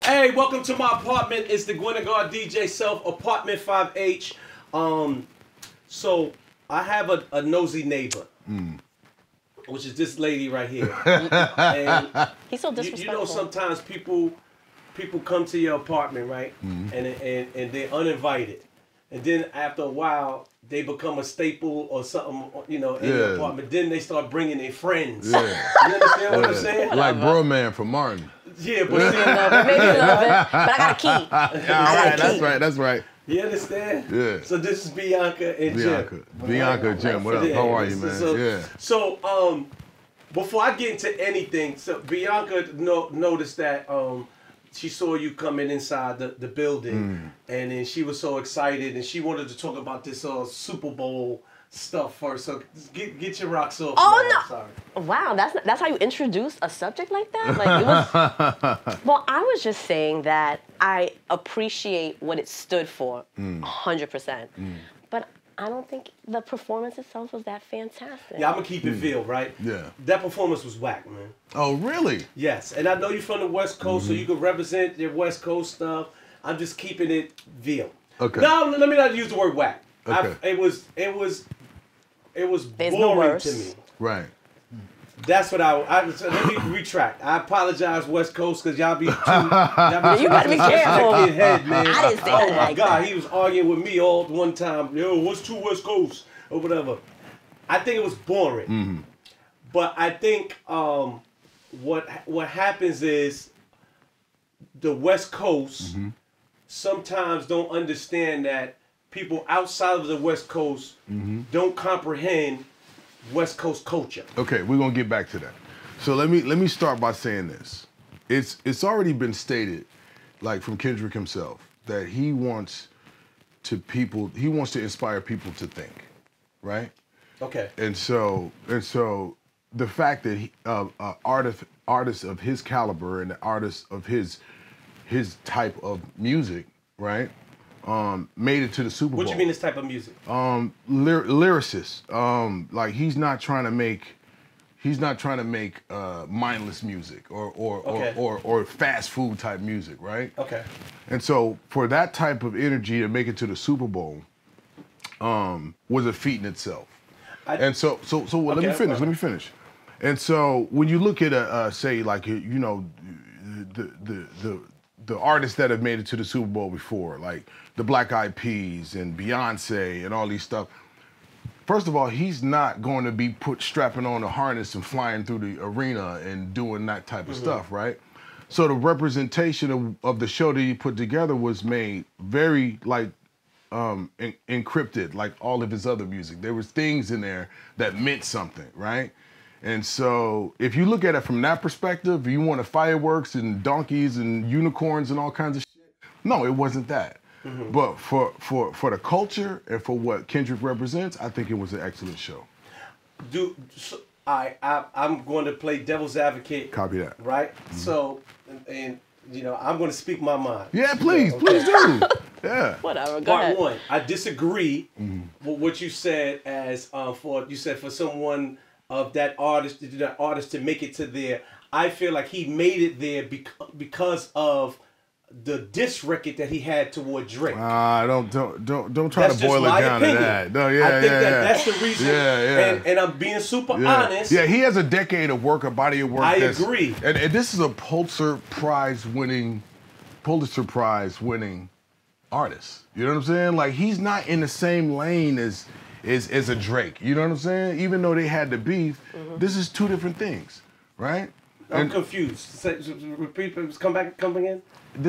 Hey, welcome to my apartment. It's the Gwenagard DJ Self, apartment 5H. So I have a nosy neighbor, which is this lady right here. And He's so disrespectful. you know, sometimes people come to your apartment, right? And they're uninvited. And then after a while, they become a staple or something, you know, in your apartment. Then they start bringing their friends. You understand what I'm saying? Like Bro Man from Martin. Yeah, but see, Maybe a little bit, but I got a key. That's right. you understand? Yeah. So this is Bianca and Jim. Bianca, Jim, what up? Yeah, How are you, man? So, before I get into anything, so Bianca noticed that she saw you coming inside the building, and then she was so excited, and she wanted to talk about this Super Bowl stuff first. So get your rocks off. Oh, man. no. I'm sorry. Wow, that's how you introduce a subject like that? Like, it was, well, I was just saying that I appreciate what it stood for, 100%. But I don't think the performance itself was that fantastic. Yeah, I'm gonna keep it real, right? Yeah. That performance was whack, man. Oh, really? Yes, and I know you're from the West Coast, so you can represent your West Coast stuff. I'm just keeping it real. Okay. No, let me not use the word whack. Okay. It was There's no boring worse. to me. Right. That's what so let me retract. I apologize, West Coast, because y'all be too. You gotta be careful. Head, man. I didn't say Oh that my like God, that. he was arguing with me all one time. Yo, what's two West Coast or whatever? I think it was boring. But I think what happens is the West Coast sometimes don't understand that people outside of the West Coast don't comprehend West Coast culture. Okay, we're gonna get back to that. So let me start by saying this. It's already been stated, like from Kendrick himself, that he wants to inspire people to think, right? Okay. And so the fact that artists of his caliber and artists of his type of music, right, made it to the Super Bowl. What you mean this type of music? Lyricist. Like he's not trying to make mindless music or fast food type music, right? Okay. And so for that type of energy to make it to the Super Bowl was a feat in itself. Let me finish. And so when you look at say like you know the artists that have made it to the Super Bowl before, like the Black Eyed Peas and Beyonce and all these stuff. First of all, he's not going to be strapping on a harness and flying through the arena and doing that type of stuff, right? So the representation of the show that he put together was made very like encrypted, like all of his other music. There was things in there that meant something, right? And so if you look at it from that perspective, you wanted fireworks and donkeys and unicorns and all kinds of shit. No, it wasn't that. But for the culture and for what Kendrick represents, I think it was an excellent show. I'm going to play devil's advocate. Copy that. Right? So, and you know, I'm going to speak my mind. Yeah, please do. Yeah. Whatever, go ahead. Part one, I disagree with what you said as for someone of that artist to make it to there. I feel like he made it there because of the diss record that he had toward Drake. Don't try That's to boil just it down opinion. to that. No, I think that's the reason. Yeah. And I'm being super honest. Yeah, he has a decade of work, a body of work. I agree. And this is a Pulitzer Prize winning artist. You know what I'm saying? Like he's not in the same lane as a Drake. You know what I'm saying? Even though they had the beef, this is two different things, right? I'm confused. Repeat. Come again.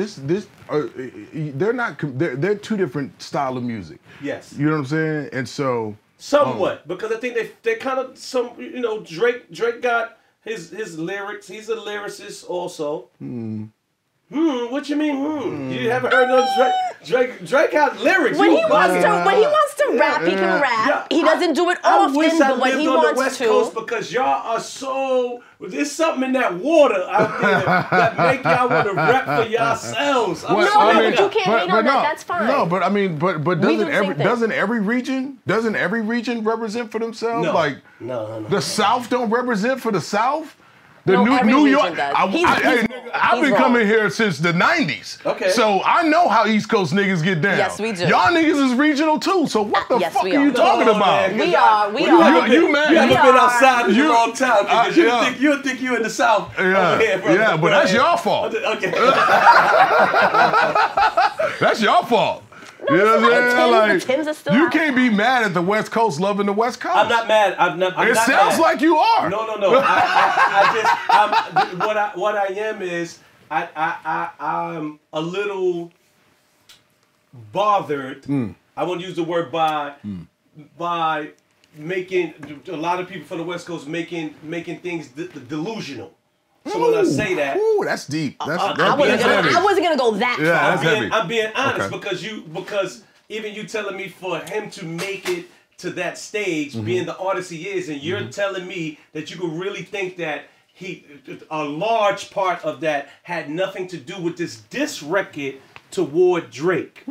They're two different style of music. Yes. You know what I'm saying? And so somewhat because I think they kind of Drake got his lyrics. He's a lyricist also. What you mean? You haven't heard no Drake? Drake has lyrics. When he wants to rap, he can rap. Yeah, He doesn't do it I often, wish I but when lived he on wants the West to. Coast because y'all are so. There's something in that water out there that make y'all want to rap for yourselves. But you can't hate on that. That's fine. No, but I mean, but doesn't every region represent for themselves? No. Like No. the South don't represent for the South. The No, New every New region York. does. Hey, nigga, I've been wrong. coming here since the '90s. Okay. So I know how East Coast niggas get down. Yes, we do. Y'all niggas is regional too. So what the Yes, fuck we are you are. talking No, about? man, We 'cause are. We you are. haven't been- You mad? You haven't We been are. outside in a You- long time because you yeah. would think you in the South. Yeah. Over here, brother. Yeah, but that's your fault. Okay. That's your fault. You know what it's I'm not. saying? The Timbs are still you out. can't be mad at the West Coast loving the West Coast. I'm not mad. I'm It not sounds mad. like you are. No. What I am is I'm a little bothered. I won't use the word by making a lot of people from the West Coast making things delusional. So when I say that, Ooh, that's deep. That's I that's heavy. wasn't gonna go that Yeah, far. that's heavy. I'm being honest Okay. because even you telling me for him to make it to that stage, being the artist he is, and you're telling me that you could really think that a large part of that had nothing to do with this diss record toward Drake.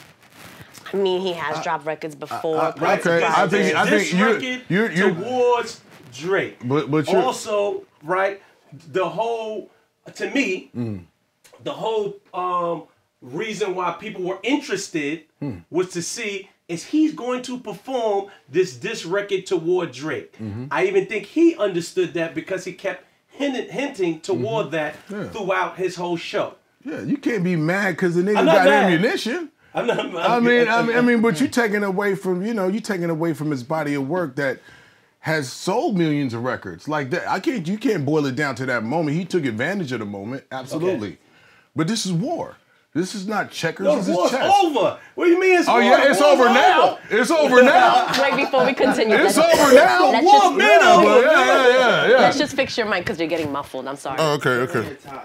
I mean, he has dropped records before. Right? Okay, I think This you're towards Drake. But you're Also, right, the whole, to me, the whole reason why people were interested was to see is he's going to perform this record toward Drake. I even think he understood that because he kept hinting toward that throughout his whole show. yeah, you can't be mad because the nigga I'm not got mad. ammunition. I'm not, I mean, but you taking away from you taking away from his body of work that has sold millions of records like that. You can't boil it down to that moment. He took advantage of the moment, absolutely. Okay. But this is war. This is not checkers. No, this the is war's chess. over. What do you mean it's Oh war? yeah, The it's war's over now. It's over now. Wait, before we continue, It's let's- over now. Let's War just, been Yeah, over. but yeah. let's just fix your mic because you're getting muffled. I'm sorry. Oh, okay.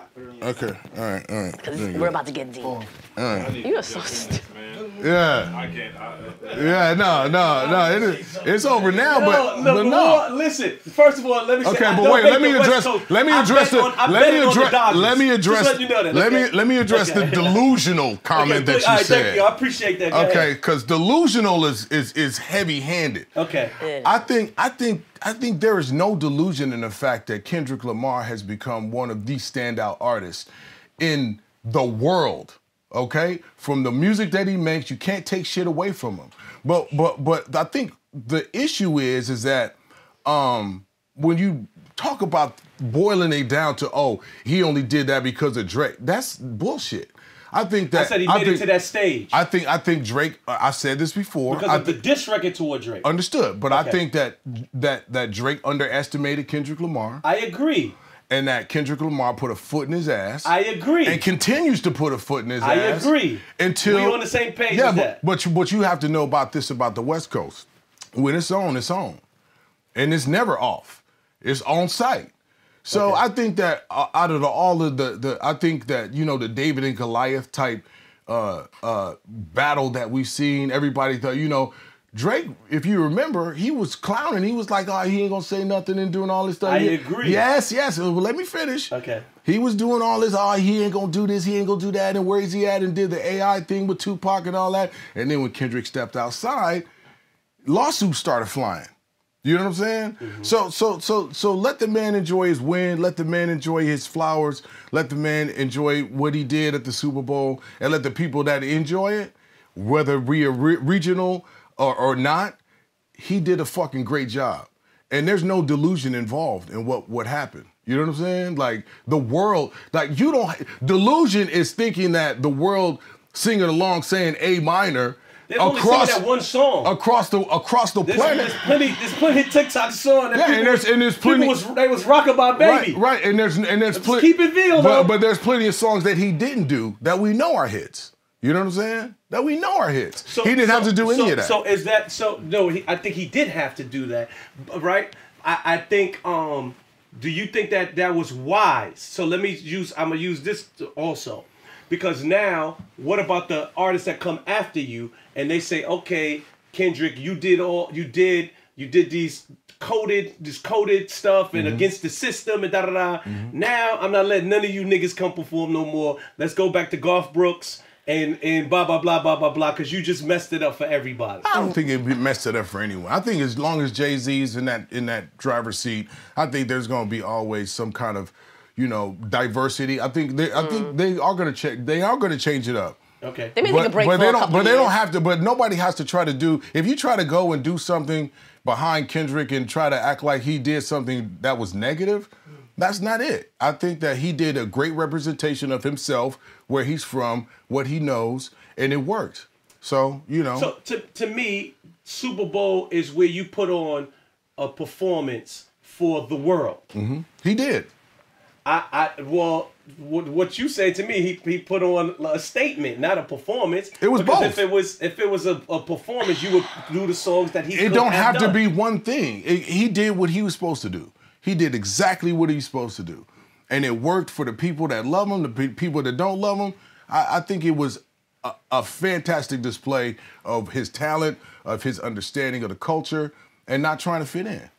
All right. 'Cause we're about to get deep. You are so stupid. Yeah. I can't. Yeah, no. It's over now, but no. War, listen, first of all, let me say, Okay, I but don't wait. hate Let me the West address. Coast. Let me I address bet the. on- I Let bet me on the address. Dodgers. Let me address. Just let you know that, okay? Let me address the Okay. delusional comment that all you right, thank said. you. I appreciate that. Go Okay, ahead. because delusional is heavy-handed. Okay. I think there is no delusion in the fact that Kendrick Lamar has become one of the standout artists in the world. Okay, from the music that he makes, you can't take shit away from him. But I think the issue is that when you talk about boiling it down to he only did that because of Drake, that's bullshit. I think that I said he made it to that stage I think Drake. I said this before. because of the diss record toward Drake. Understood, but I Okay. think that Drake underestimated Kendrick Lamar, I agree. and that Kendrick Lamar put a foot in his ass. I agree. And continues to put a foot in his I ass. agree. Until We on the same page Yeah, as that. but you have to know about the West Coast. When it's on, and it's never off. It's on site. So Okay. I think that out of all of the I think that the David and Goliath type battle that we've seen, everybody thought Drake, if you remember, he was clowning. He was like, he ain't gonna say nothing and doing all this stuff. I agree. Yes. Well, let me finish. Okay. He was doing all this, he ain't gonna do this, he ain't gonna do that, and where is he at, and did the AI thing with Tupac and all that. And then when Kendrick stepped outside, lawsuits started flying. You know what I'm saying? Mm-hmm. So let the man enjoy his win, let the man enjoy his flowers, let the man enjoy what he did at the Super Bowl, and let the people that enjoy it, whether we are regional or not, he did a fucking great job. And there's no delusion involved in what happened. You know what I'm saying? Like the world, delusion is thinking that the world singing along saying A minor They're only singing that one song. across the planet. There's plenty TikTok song that Yeah, and there's plenty. they was rocking my baby. Right, and there's plenty. keep it real, though. But there's plenty of songs that he didn't do that we know are hits. You know what I'm saying? That we know are hits. He didn't have to do any of that. So is that so? No, I think he did have to do that, right? I think. Do you think that was wise? So I'm gonna use this also, because now what about the artists that come after you and they say, okay, Kendrick, you did these coded stuff and against the system and da da da. Now I'm not letting none of you niggas come perform no more. Let's go back to Garth Brooks and blah blah blah blah blah blah because you just messed it up for everybody. I don't think it messed it up for anyone. I think as long as Jay-Z's in that driver's seat, I think there's going to be always some kind of, diversity. I think they are going to check. They are going to change it up. Okay. They may take a break for a couple But they years. don't have to. But nobody has to try to do. If you try to go and do something behind Kendrick and try to act like he did something that was negative, that's not it. I think that he did a great representation of himself, where he's from, what he knows, and it worked. So, So to me, Super Bowl is where you put on a performance for the world. Mm-hmm. He did. Well, what you said to me, he put on a statement, not a performance. It was because both. If it was a performance, you would do the songs that he. It don't have to be one thing. He did what he was supposed to do. He did exactly what he was supposed to do, and it worked for the people that love him, the people that don't love him. I think it was a fantastic display of his talent, of his understanding of the culture, and not trying to fit in.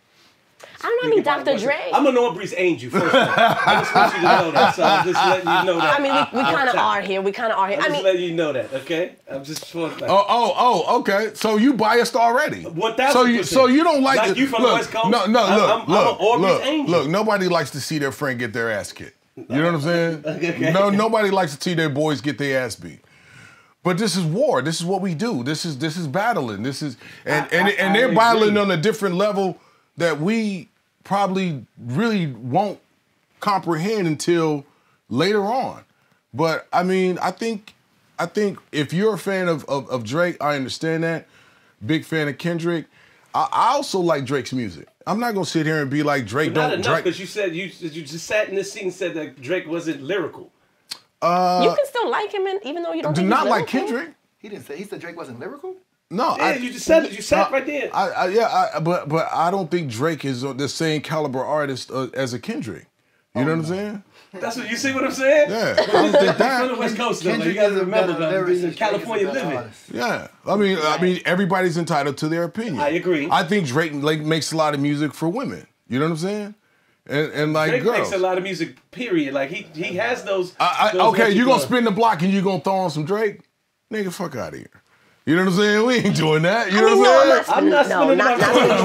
I don't know. I mean, Dr. Dre. I'm a Norbri's angel. First of all. I just want you to know that. So I'm just letting you know that. I mean, we kind of are here. We kind of are here. I'm just letting you know that, okay? I'm just like, Okay. So you biased already. 1000%. So you don't like you from the West Coast? No, I'm an Norbri's angel. Look. Nobody likes to see their friend get their ass kicked. You know what I'm saying? Okay. No, nobody likes to see their boys get their ass beat. But this is war. This is what we do. This is battling. This is and they're battling on a different level that we probably really won't comprehend until later on. But I mean, I think if you're a fan of Drake, I understand that. Big fan of Kendrick. I also like Drake's music. I'm not gonna sit here and be like Drake. But not don't enough Drake. because you said you just sat in this seat and said that Drake wasn't lyrical. You can still like him, even though you don't. Do think not he's like lyrical. Kendrick. He said Drake wasn't lyrical? No, Yeah, you just said it. You sat right there. But I don't think Drake is the same caliber artist as a Kendrick. You know what I'm saying? That's what you see. What I'm saying? Yeah, I don't think From the that. West Coast, though. Kendrick You got to is a remember better that he's in lyricist. California Drake is a better living. artist. Yeah, I mean, everybody's entitled to their opinion. I agree. I think Drake makes a lot of music for women. You know what I'm saying? And like Drake girls. makes a lot of music. Period. Like he has those. Okay, you gonna spin the block and you gonna throw on some Drake? Nigga, fuck out of here. You know what I'm saying? We ain't doing that. You know what I'm saying? I'm not spinning not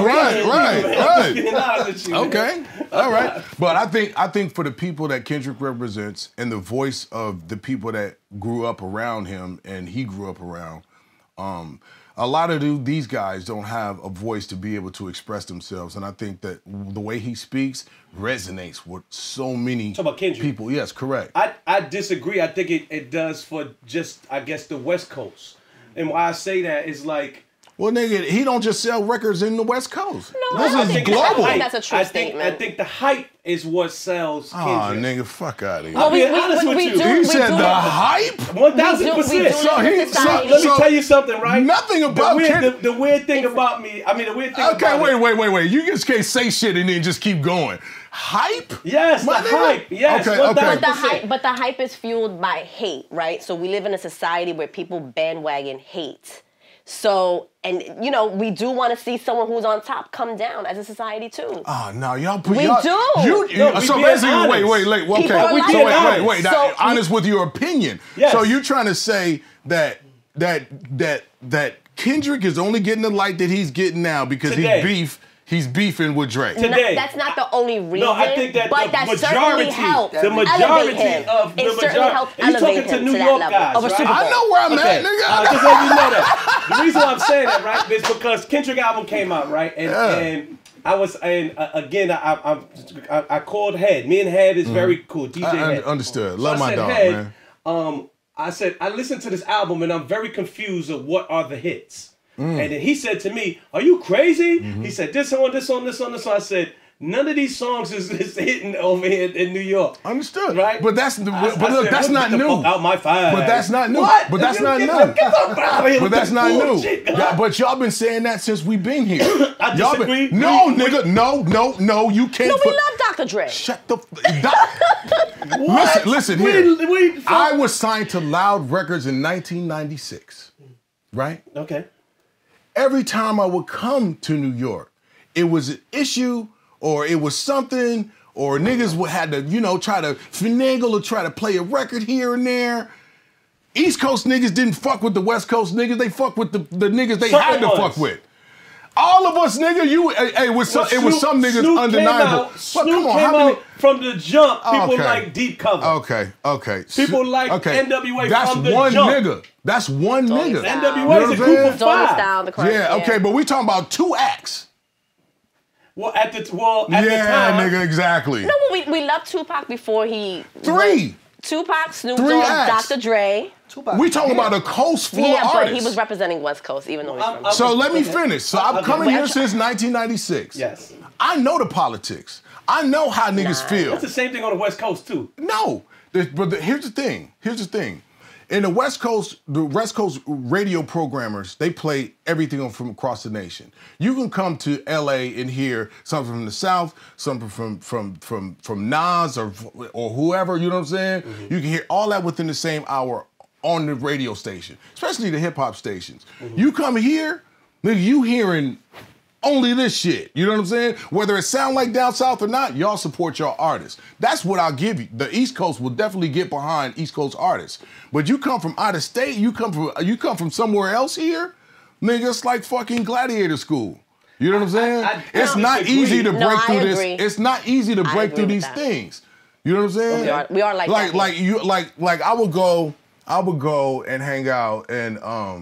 Right. Okay. All right. But I think for the people that Kendrick represents and the voice of the people that grew up around him and he grew up around, a lot of these guys don't have a voice to be able to express themselves. And I think that the way he speaks resonates with so many Talk about Kendrick. people. Yes, correct. I disagree. I think it does for just, I guess, the West Coast. And why I say that is like... Well, nigga, he don't just sell records in the West Coast. No, this I is think global. I think that's a true I statement. think the hype is what sells Oh, Kendrick. nigga, fuck out of here. I'll be honest with you. He said the hype? 1000%. So Let me tell you something, right? Nothing about Kendrick. The weird thing about me, the weird thing Okay, about wait. You just can't say shit and then just keep going. Hype? Yes, My the nigga? hype. Yes, Okay, 1000%. But the hype is fueled by hate, right? So we live in a society where people bandwagon hate. So, and we do want to see someone who's on top come down as a society too. Oh no, y'all put We y'all, do. No, so we basically, being wait, honest. okay. People are like So that. wait. So honest with your opinion. Yes. So you're trying to say that Kendrick is only getting the light that he's getting now because Today. he's beefing with Drake. Today. That's not the only reason. No, I think that but the that majority, certainly helped the elevate majority him. of the It certainly majority. helped And you talking elevate to him New to that York level guys, of a right? Super Bowl. I know where I'm at, nigga. Just let you know that. The reason why I'm saying that, right, is because Kendrick album came out, right, and I was, again, I called Head. Me and Head is very cool. DJ I Head. understood. So Love I my said, dog, Head, man. I said, I listened to this album and I'm very confused of what are the hits. And then he said to me, "Are you crazy?" He said, this song. I said, none of these songs is hitting over here in New York. Understood. Right? But that's I look, said, that's "What not the new. fuck out my fire." But that's not new. What? But that's not Get new. the fuck out of here But with that's this not new. bullshit, God. Yeah, but y'all been saying that since we've been here. I Y'all disagree. no, nigga, no, you can't. No, we love Dr. Dre. Shut the. What? Listen here. We I was signed to Loud Records in 1996, right? okay. Every time I would come to New York, it was an issue or it was something or niggas had to, try to finagle or try to play a record here and there. East Coast niggas didn't fuck with the West Coast niggas. They fuck with the niggas they Some had to of fuck us. with. All of us, nigga, it was some niggas Snoop undeniable. Snoop But come on, came how many? out from the jump. People Okay. like deep cover. Okay. People like NWA That's from the one jump. nigga. That's one Doggy nigga. Style. NWA You know is what a I'm group saying? of Doggy five. Style, the Chronic. Yeah, okay, but we talking about 2 acts. Well, at the time, Nigga, exactly. No, we loved Tupac before he. 3. Tupac, Snoop 3 Dogg, acts. Dr. Dre. Tupac. We talking about a coast full Yeah, of but artists. he was representing West Coast, even though he's from. So let me Okay. finish. So I'm Okay. coming Wait, here I'm since 1996. Yes. I know the politics. I know how niggas feel. That's the same thing on the West Coast too. No, here's the thing. In the West Coast radio programmers, they play everything from across the nation. You can come to LA and hear something from the South, something from Nas or whoever, you know what I'm saying? Mm-hmm. You can hear all that within the same hour on the radio station, especially the hip hop stations. Mm-hmm. You come here, nigga, you hearing only this shit. You know what I'm saying? Whether it sound like down south or not, y'all support your artists. That's what I'll give you. The East Coast will definitely get behind East Coast artists. But you come from out of state, you come from somewhere else here, nigga, it's like fucking gladiator school. You know what I'm saying? I It's not disagree. easy to No, break I through agree. this. It's not easy to break agree through with these that. things. You know what I'm saying? We are like that. Like I would go and hang out and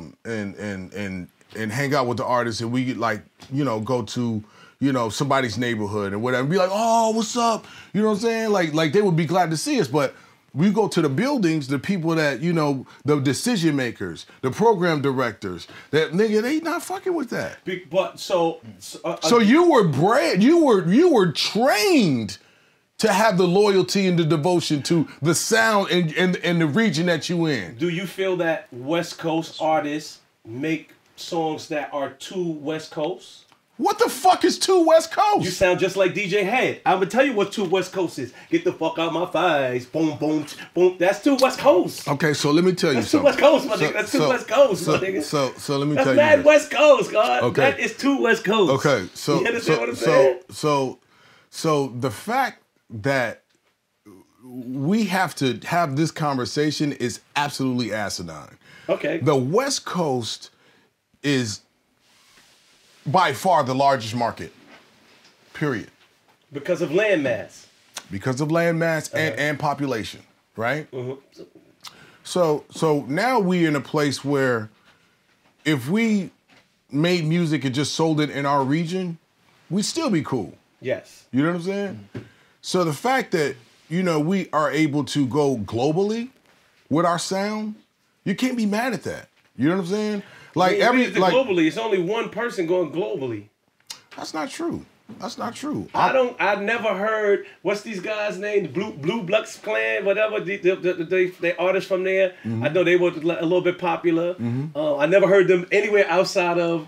hang out with the artists, and we could, like, you know, go to, you know, somebody's neighborhood and whatever, and be like, oh, what's up? You know what I'm saying? Like they would be glad to see us, but we go to the buildings, the people that, you know, the decision makers, the program directors, that nigga, they not fucking with that. But so You were trained to have the loyalty and the devotion to the sound and the region that you in. do you feel that West Coast artists make songs that are too West Coast? What the fuck is two West Coast? You sound just like DJ Head. I'm gonna tell you what two West Coast is. Get the fuck out my face. Boom, boom, boom. That's two West Coast. Okay, so let me tell you That's two something. West Coast, my nigga. That's two West Coast, my nigga. So let me That's tell you mad this. West Coast, God. Okay. That is two West Coast. Okay, so You understand what I'm saying? so the fact that we have to have this conversation is absolutely asinine. Okay. The West Coast is by far the largest market. Period. Because of landmass. Because of land mass and population, right? Mm-hmm. So now we in a place where if we made music and just sold it in our region, we'd still be cool. Yes. You know what I'm saying? So the fact that, you know, we are able to go globally with our sound, you can't be mad at that. You know what I'm saying? Like globally, it's only one person going globally. That's not true. That's not true. I've never heard, what's these guys' name? The Blue Bloods Clan, whatever. They artists from there. Mm-hmm. I know they were a little bit popular. I never heard them anywhere outside of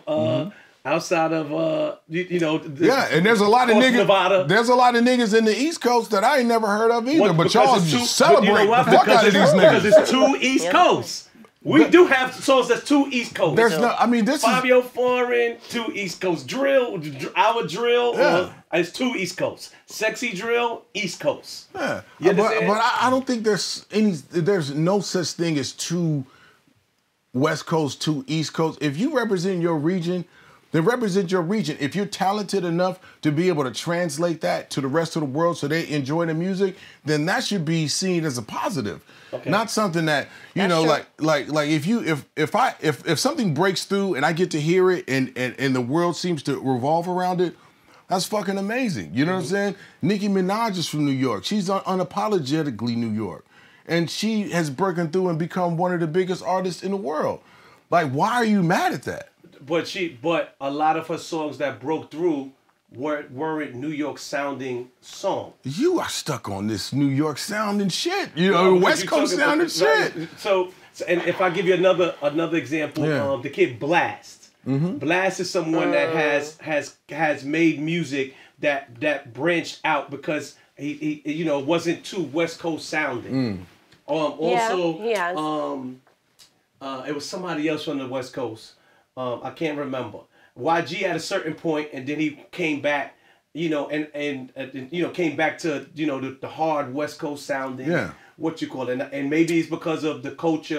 Yeah, and there's a lot of niggas. Nevada. There's a lot of niggas in the East Coast that I ain't never heard of either. What, but because y'all it's just but you know celebrate what? the fuck Because out of these it's- niggas. Because it's two East Coasts. We do have songs that's two East Coast. There's no. I mean, this is. Fabio Foreign, two East Coast. Our drill, Yeah. is two East Coast. Sexy drill, East Coast. Yeah, You but understand? I don't think there's no such thing as two West Coast, two East Coast. If you represent your region, then represent your region. If you're talented enough to be able to translate that to the rest of the world so they enjoy the music, then that should be seen as a positive. Okay. Not something that, you That's know, true. like if something breaks through and I get to hear it and the world seems to revolve around it, that's fucking amazing. You know what I'm saying? Nicki Minaj is from New York. She's unapologetically New York. And she has broken through and become one of the biggest artists in the world. Like, why are you mad at that? But a lot of her songs that broke through weren't New York sounding songs. You are stuck on this New York sounding shit. You know, Because West you Coast talking about- sounding shit. So, and if I give you another example, Yeah. the kid Blast. Blast is someone that has made music that branched out because he you know wasn't too West Coast sounding. Also, he has. it was somebody else from the West Coast. I can't remember. YG at a certain point, and then he came back, you know, and you know came back to the hard West Coast sounding. Yeah. What you call it, and maybe it's because of the culture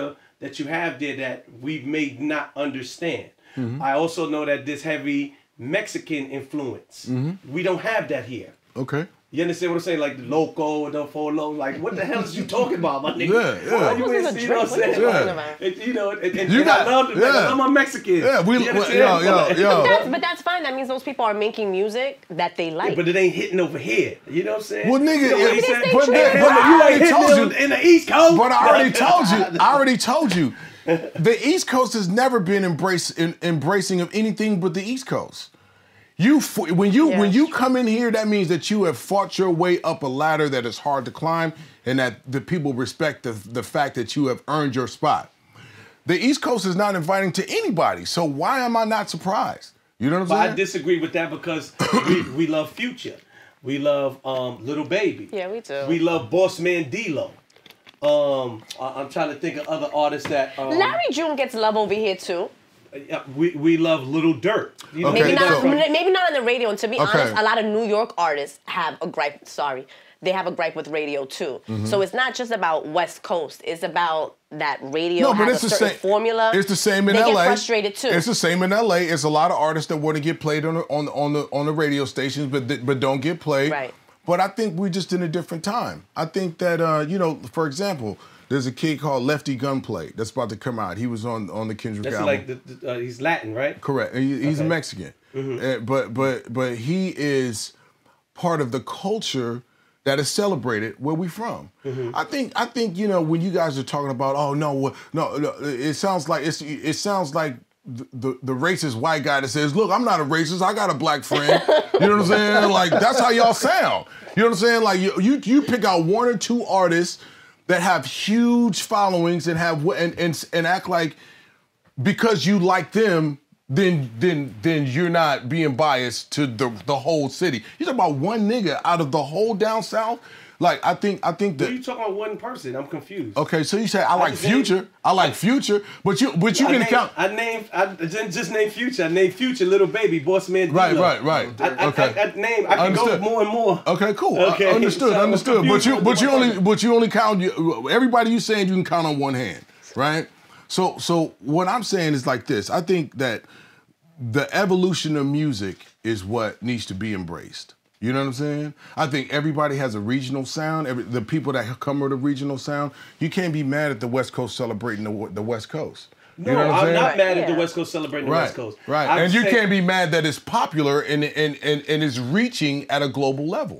that you have there that we may not understand. I also know that there's heavy Mexican influence. We don't have that here. Okay. You understand what I'm saying? Like the loco, the folo, like what the hell is you talking about, my nigga? Yeah. Why you ain't see what I'm saying? What are you Like, talking about? and I love it. yeah. I'm a Mexican. Yeah, You understand? yo. But that's fine. That means those people are making music that they like. But it ain't hitting over here. You know what I'm saying? Well, nigga, You know what he said? but true. I You already ain't told hitting you. them in the East Coast. But I already told you. The East Coast has never been embracing of anything but the East Coast. When you come in here, that means that you have fought your way up a ladder that is hard to climb, and that the people respect the fact that you have earned your spot. The East Coast is not inviting to anybody, so why am I not surprised? You know what I'm But saying? I disagree with that because we love Future. We love Little Baby. Yeah, we do. We love Boss Man D-Lo. I'm trying to think of other artists that. Larry June gets love over here too. We love Little Dirt. You know, Okay, Maybe not on the radio. And to be Okay. honest, a lot of New York artists have a gripe. Sorry, they have a gripe with radio too. So it's not just about West Coast. It's about that radio has a certain formula. It's the same in they LA. Get frustrated too. It's the same in LA. It's a lot of artists that want to get played on the radio stations, but don't get played. Right. But I think we're just in a different time. I think that for example, there's a kid called Lefty Gunplay that's about to come out. He was on the Kendrick That's album. like he's Latin, right? Correct. He's Okay. a Mexican, but he is part of the culture that is celebrated where we from. I think when you guys are talking about no, it sounds like the racist white guy that says, look, I'm not a racist, I got a black friend. You know what I'm saying? Like that's how y'all sound. You know what I'm saying? Like you pick out one or two artists that have huge followings and have and act like because you like them, then you're not being biased to the whole city. You talk about one nigga out of the whole down south. Like I think What that. are you talking about one person? I'm confused. Okay, so you say I like just Future. named- I like Future, but you can count. I didn't just name Future. I named Future, Little Baby, Boss Man D-Lo. Right. Okay. I can Understood. go more and more. Okay, cool. Okay, Understood. so I'm Understood. confused But with you only count everybody you saying you can count on one hand, right? So what I'm saying is like this. I think that the evolution of music is what needs to be embraced. You know what I'm saying? I think everybody has a regional sound. The people that come with a regional sound, you can't be mad at the West Coast celebrating the West Coast. You No, know what I'm I'm saying? not mad at the Yeah. West Coast celebrating the West Coast. Right. I'm And you saying- can't be mad that it's popular and it's reaching at a global level.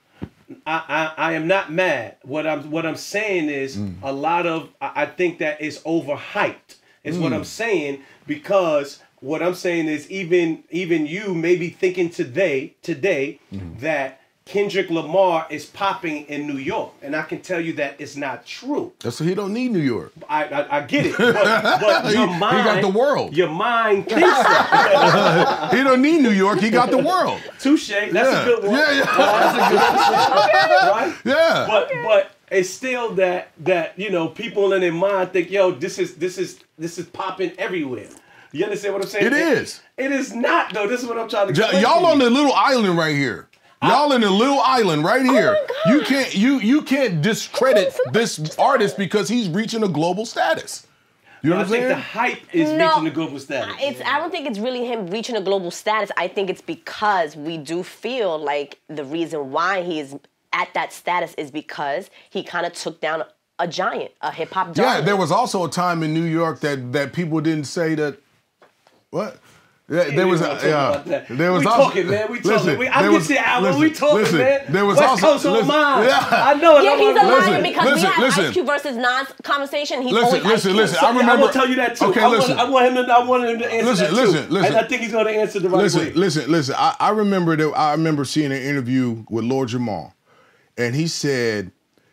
I am not mad. What I'm saying is a lot of I think that is overhyped. Is what I'm saying, because what I'm saying is even you may be thinking today that Kendrick Lamar is popping in New York, and I can tell you that it's not true. So he don't need New York. I get it, but your mind, he got the world. Your mind thinks that. He don't need New York. He got the world. Touche. That's a good one. Yeah. That's a good one. Right? Yeah. But it's still that people in their mind think, yo, this is popping everywhere. You understand what I'm saying? It is. It is not though. This is what I'm trying to explain. Y'all to on you. the little island right here. Y'all in the little island right here. my God. You can't discredit this artist because he's reaching a global status. You know I what I'm think the saying? hype is No. reaching the global status. I don't think it's really him reaching a global status. I think it's because we do feel like the reason why he's at that status is because he kind of took down a giant, a hip hop darling. Yeah, there was also a time in New York that people didn't say that. What? Yeah, there was there was we also, talking, man. We talking. listen, I there get was- the album. listen, We talking, listen, man. There was West also Coast on listen, mine. yeah. I know it. Yeah, he's a Listen, liar because listen, we had listen. Ice Cube versus Nas conversation. He's always Ice Cube. listen. So, I remember. I'm gonna tell you that too. Okay, I listen. want him to answer that too. Listen. And I think he's gonna answer the right way. Listen. I remember seeing an interview with Lord Jamal, and he said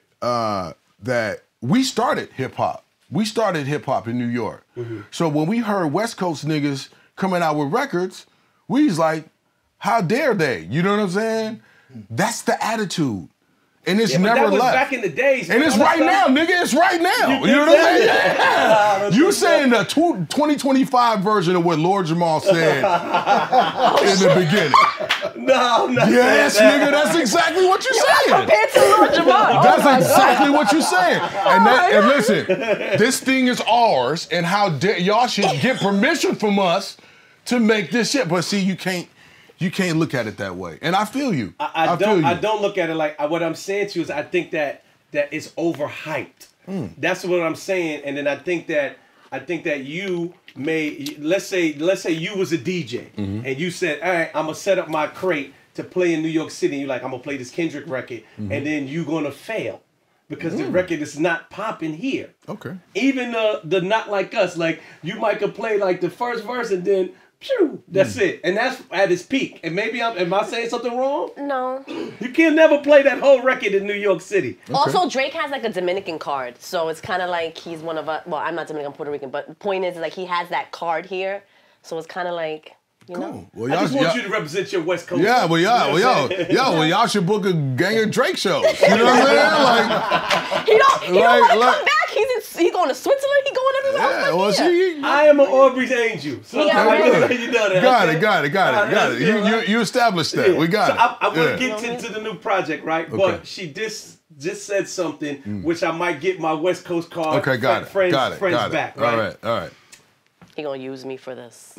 that we started hip hop. We started hip hop in New York. Mm-hmm. So when we heard West Coast niggas coming out with records, we was like, how dare they? You know what I'm saying? That's the attitude. And it's Yeah, but never that was left. back in the days. And man. it's All that right now, stuff- nigga. It's right now. You know what I'm saying? Yeah. You saying the 2025 version of what Lord Jamal said in the beginning. No, I'm not Yes, saying that. nigga, that's exactly what you're saying. Compared to Lil Jamar. That's exactly what you're saying. And listen, this thing is ours, and how dare y'all should get permission from us to make this shit. But see, you can't look at it that way. And I feel you. I feel you. don't look at it like what I'm saying to you is I think that it's overhyped. That's what I'm saying, and then I think that you may let's say you was a DJ and you said, all right, I'm gonna set up my crate to play in New York City. And you're like, I'm gonna play this Kendrick record, and then you're gonna fail because the record is not popping here. Okay. Even the Not Like Us, like you might could play like the first verse and then phew, that's it, and that's at its peak. And maybe am I saying something wrong? No. You can never play that whole record in New York City. Also, Drake has like a Dominican card, so it's kind of like he's one of us. Well, I'm not Dominican, I'm Puerto Rican, but the point is like he has that card here, so it's kind of like you know. Well, I just want you to represent your West Coast. Yeah, well, y'all should book a gang of Drake shows. You know what I'm saying? He don't want to come back. He's going to Switzerland. He going everywhere. Yeah, well, see, I am an Aubrey's angel. So Yeah, right. you know that. got it. You established that. We got so it. I want to get into the new project, right? But she just said something which I might get my West Coast card. Okay, got it. Friends Got it. back. Right? All right. He gonna use me for this.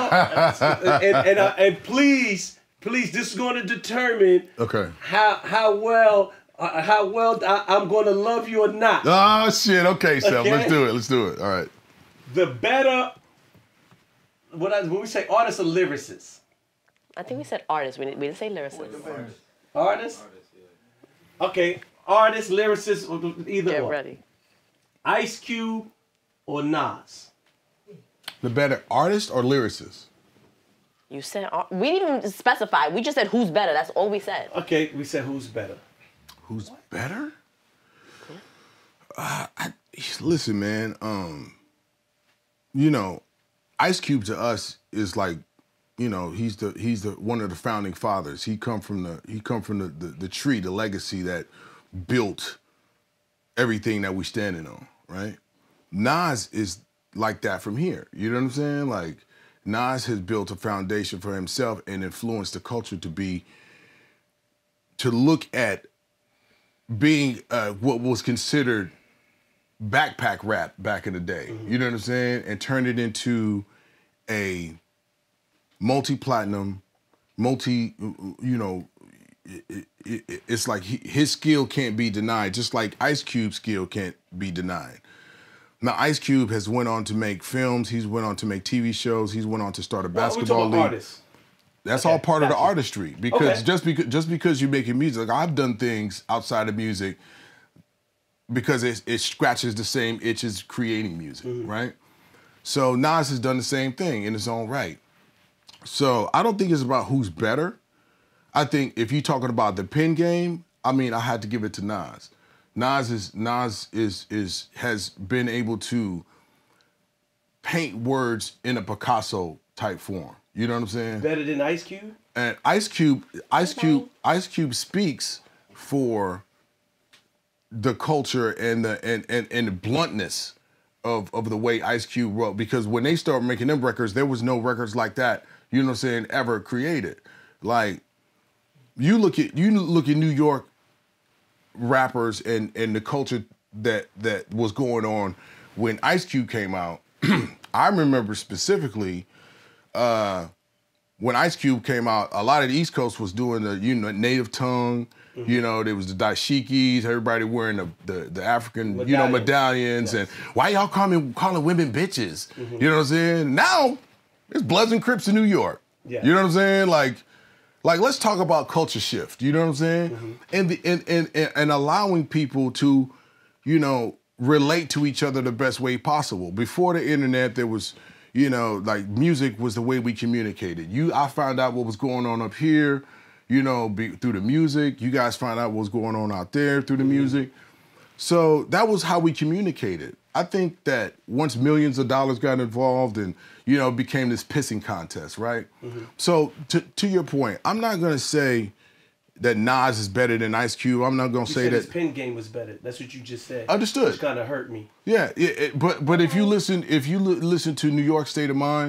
I don't know. and please, this is going to determine how well I'm going to love you or not. Oh shit. Okay, Seth. Okay. Let's do it. All right. The better, when we say artist or lyricist? I think we said artist. We didn't say lyricist. Artist? Okay, artist, lyricist, either Get or. ready. Ice Cube or Nas? The better artist or lyricist? You said we didn't even specify. We just said who's better. That's all we said. Okay, we said who's better. Who's better? Listen, man. You know, Ice Cube to us is like, you know, he's the one of the founding fathers. He come from the tree, the legacy that built everything that we standing on, right? Nas is like that from here. You know what I'm saying? Like, Nas has built a foundation for himself and influenced the culture to look at being what was considered backpack rap back in the day. You know what I'm saying? And turn it into a multi-platinum, it's like his skill can't be denied, just like Ice Cube's skill can't be denied. Now, Ice Cube has went on to make films. He's went on to make TV shows. He's went on to start a basketball league. Artists. That's all part of the artistry. Because just because you're making music, like I've done things outside of music because it scratches the same itch as creating music, right? So Nas has done the same thing in his own right. So I don't think it's about who's better. I think if you're talking about the pen game, I mean, I had to give it to Nas. Nas has been able to paint words in a Picasso type form. You know what I'm saying? Better than Ice Cube? And Ice Cube speaks for the culture and the bluntness of the way Ice Cube wrote. Because when they started making them records, there was no records like that, you know what I'm saying, ever created. Like, you look at New York rappers and the culture that was going on when Ice Cube came out. I remember specifically when Ice Cube came out, a lot of the East Coast was doing the native tongue. You know, there was the dashikis, everybody wearing the African medallions, and why y'all calling women bitches? You know what I'm saying? Now it's Bloods and Crips in New York. Yeah. You know what I'm saying? Like let's talk about culture shift. You know what I'm saying? And allowing people to, you know, relate to each other the best way possible. Before the internet, there was, you know, like music was the way we communicated. I found out what was going on up here, you know, through the music. You guys find out what was going on out there through the music. So that was how we communicated. I think that once millions of dollars got involved and, you know, it became this pissing contest, right? So to your point, I'm not going to say that Nas is better than Ice Cube. I'm not going to say that his pen game was better. That's what you just said. Understood. Which kind of hurt me. Yeah, but if you listen to New York State of Mind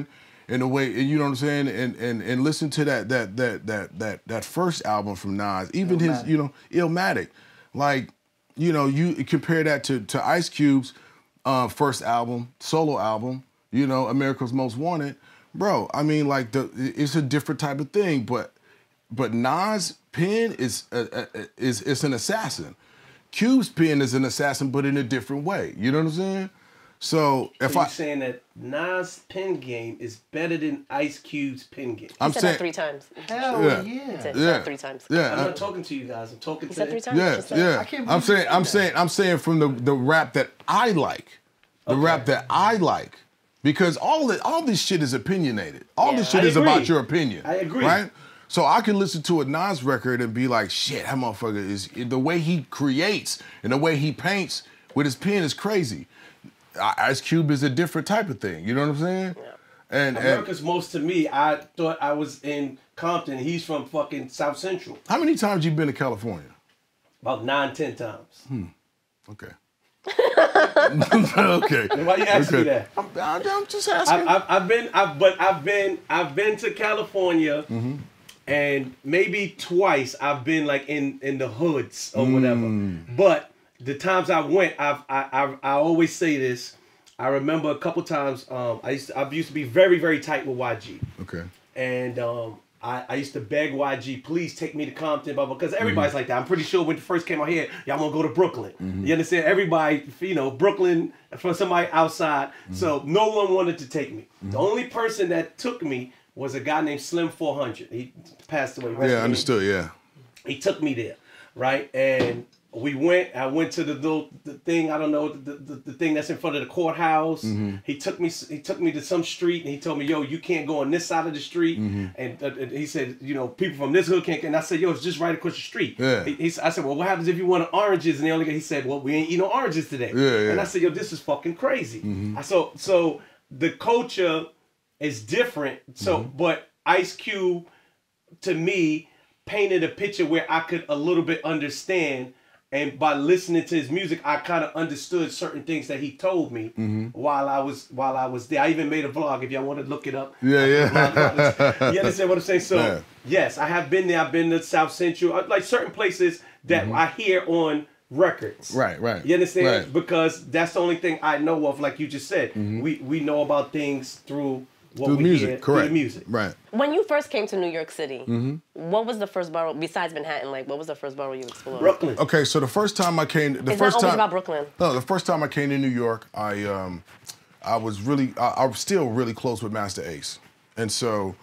in the way, and you know what I'm saying, and listen to that first album from Nas, even his, Illmatic. you know, Illmatic, like, you know, you compare that to Ice Cube's first album, solo album, you know, America's Most Wanted, bro. I mean, like it's a different type of thing, but Nas' pen is an assassin. Cube's pen is an assassin, but in a different way. You know what I'm saying? So if you're saying that Nas' pen game is better than Ice Cube's pen game. I'm He said saying that 3 times. Hell Yeah. He yeah. said Yeah. that 3 times. yeah, I'm not talking to you guys. I'm talking He to said 3 times. yeah, Just said- yeah. I can't I'm believe you said that. I'm saying from the rap that I like, the rap that I like, because all this shit is opinionated. All this Yeah. shit I is agree. about your opinion. I agree. Right? So I can listen to a Nas record and be like, shit, that motherfucker is, the way he creates and the way he paints with his pen is crazy. Ice Cube is a different type of thing. You know what I'm saying? Yeah. And America's Most, to me, I thought I was in Compton. He's from fucking South Central. how many times you been to California? About 9-10 times. Okay. Okay. Why you asking me Okay. that? I'm just asking. I've been to California, and maybe twice I've been like in the hoods or whatever. But the times I went, I always say this. I remember a couple times. I used to be very, very tight with YG, Okay. and I used to beg YG, please take me to Compton, blah, blah, because everybody's like that. I'm pretty sure when it first came out here, y'all want to go to Brooklyn. You understand? Everybody, you know, Brooklyn for somebody outside. So no one wanted to take me. The only person that took me was a guy named Slim 400. He passed away. Rest in Yeah, peace. understood. Yeah. He took me there, right? And we went. I went to the thing. I don't know the thing that's in front of the courthouse. He took me to some street, and he told me, "Yo, you can't go on this side of the street." And he said, "You know, people from this hood can't." And I said, "Yo, it's just right across the street." Yeah. I said, "Well, what happens if you want oranges?" And he said, "Well, we ain't eating no oranges today." Yeah. And I said, "Yo, this is fucking crazy." So the culture is different. So, but Ice Cube, to me, painted a picture where I could a little bit understand. And by listening to his music, I kind of understood certain things that he told me while I was there. I even made a vlog if y'all want to look it up. Yeah. You understand what I'm saying? So Yeah. yes, I have been there. I've been to South Central, like certain places that I hear on records. Right. You understand? Right. Because that's the only thing I know of. Like you just said, we know about things through what Through we music, hear correct. through the music. Right. When you first came to New York City, what was the first borough besides Manhattan? Like, what was the first borough you explored? Brooklyn. Okay, so the first time I came, It's not always about Brooklyn. No, the first time I came to New York, I was still really close with Master Ace, and so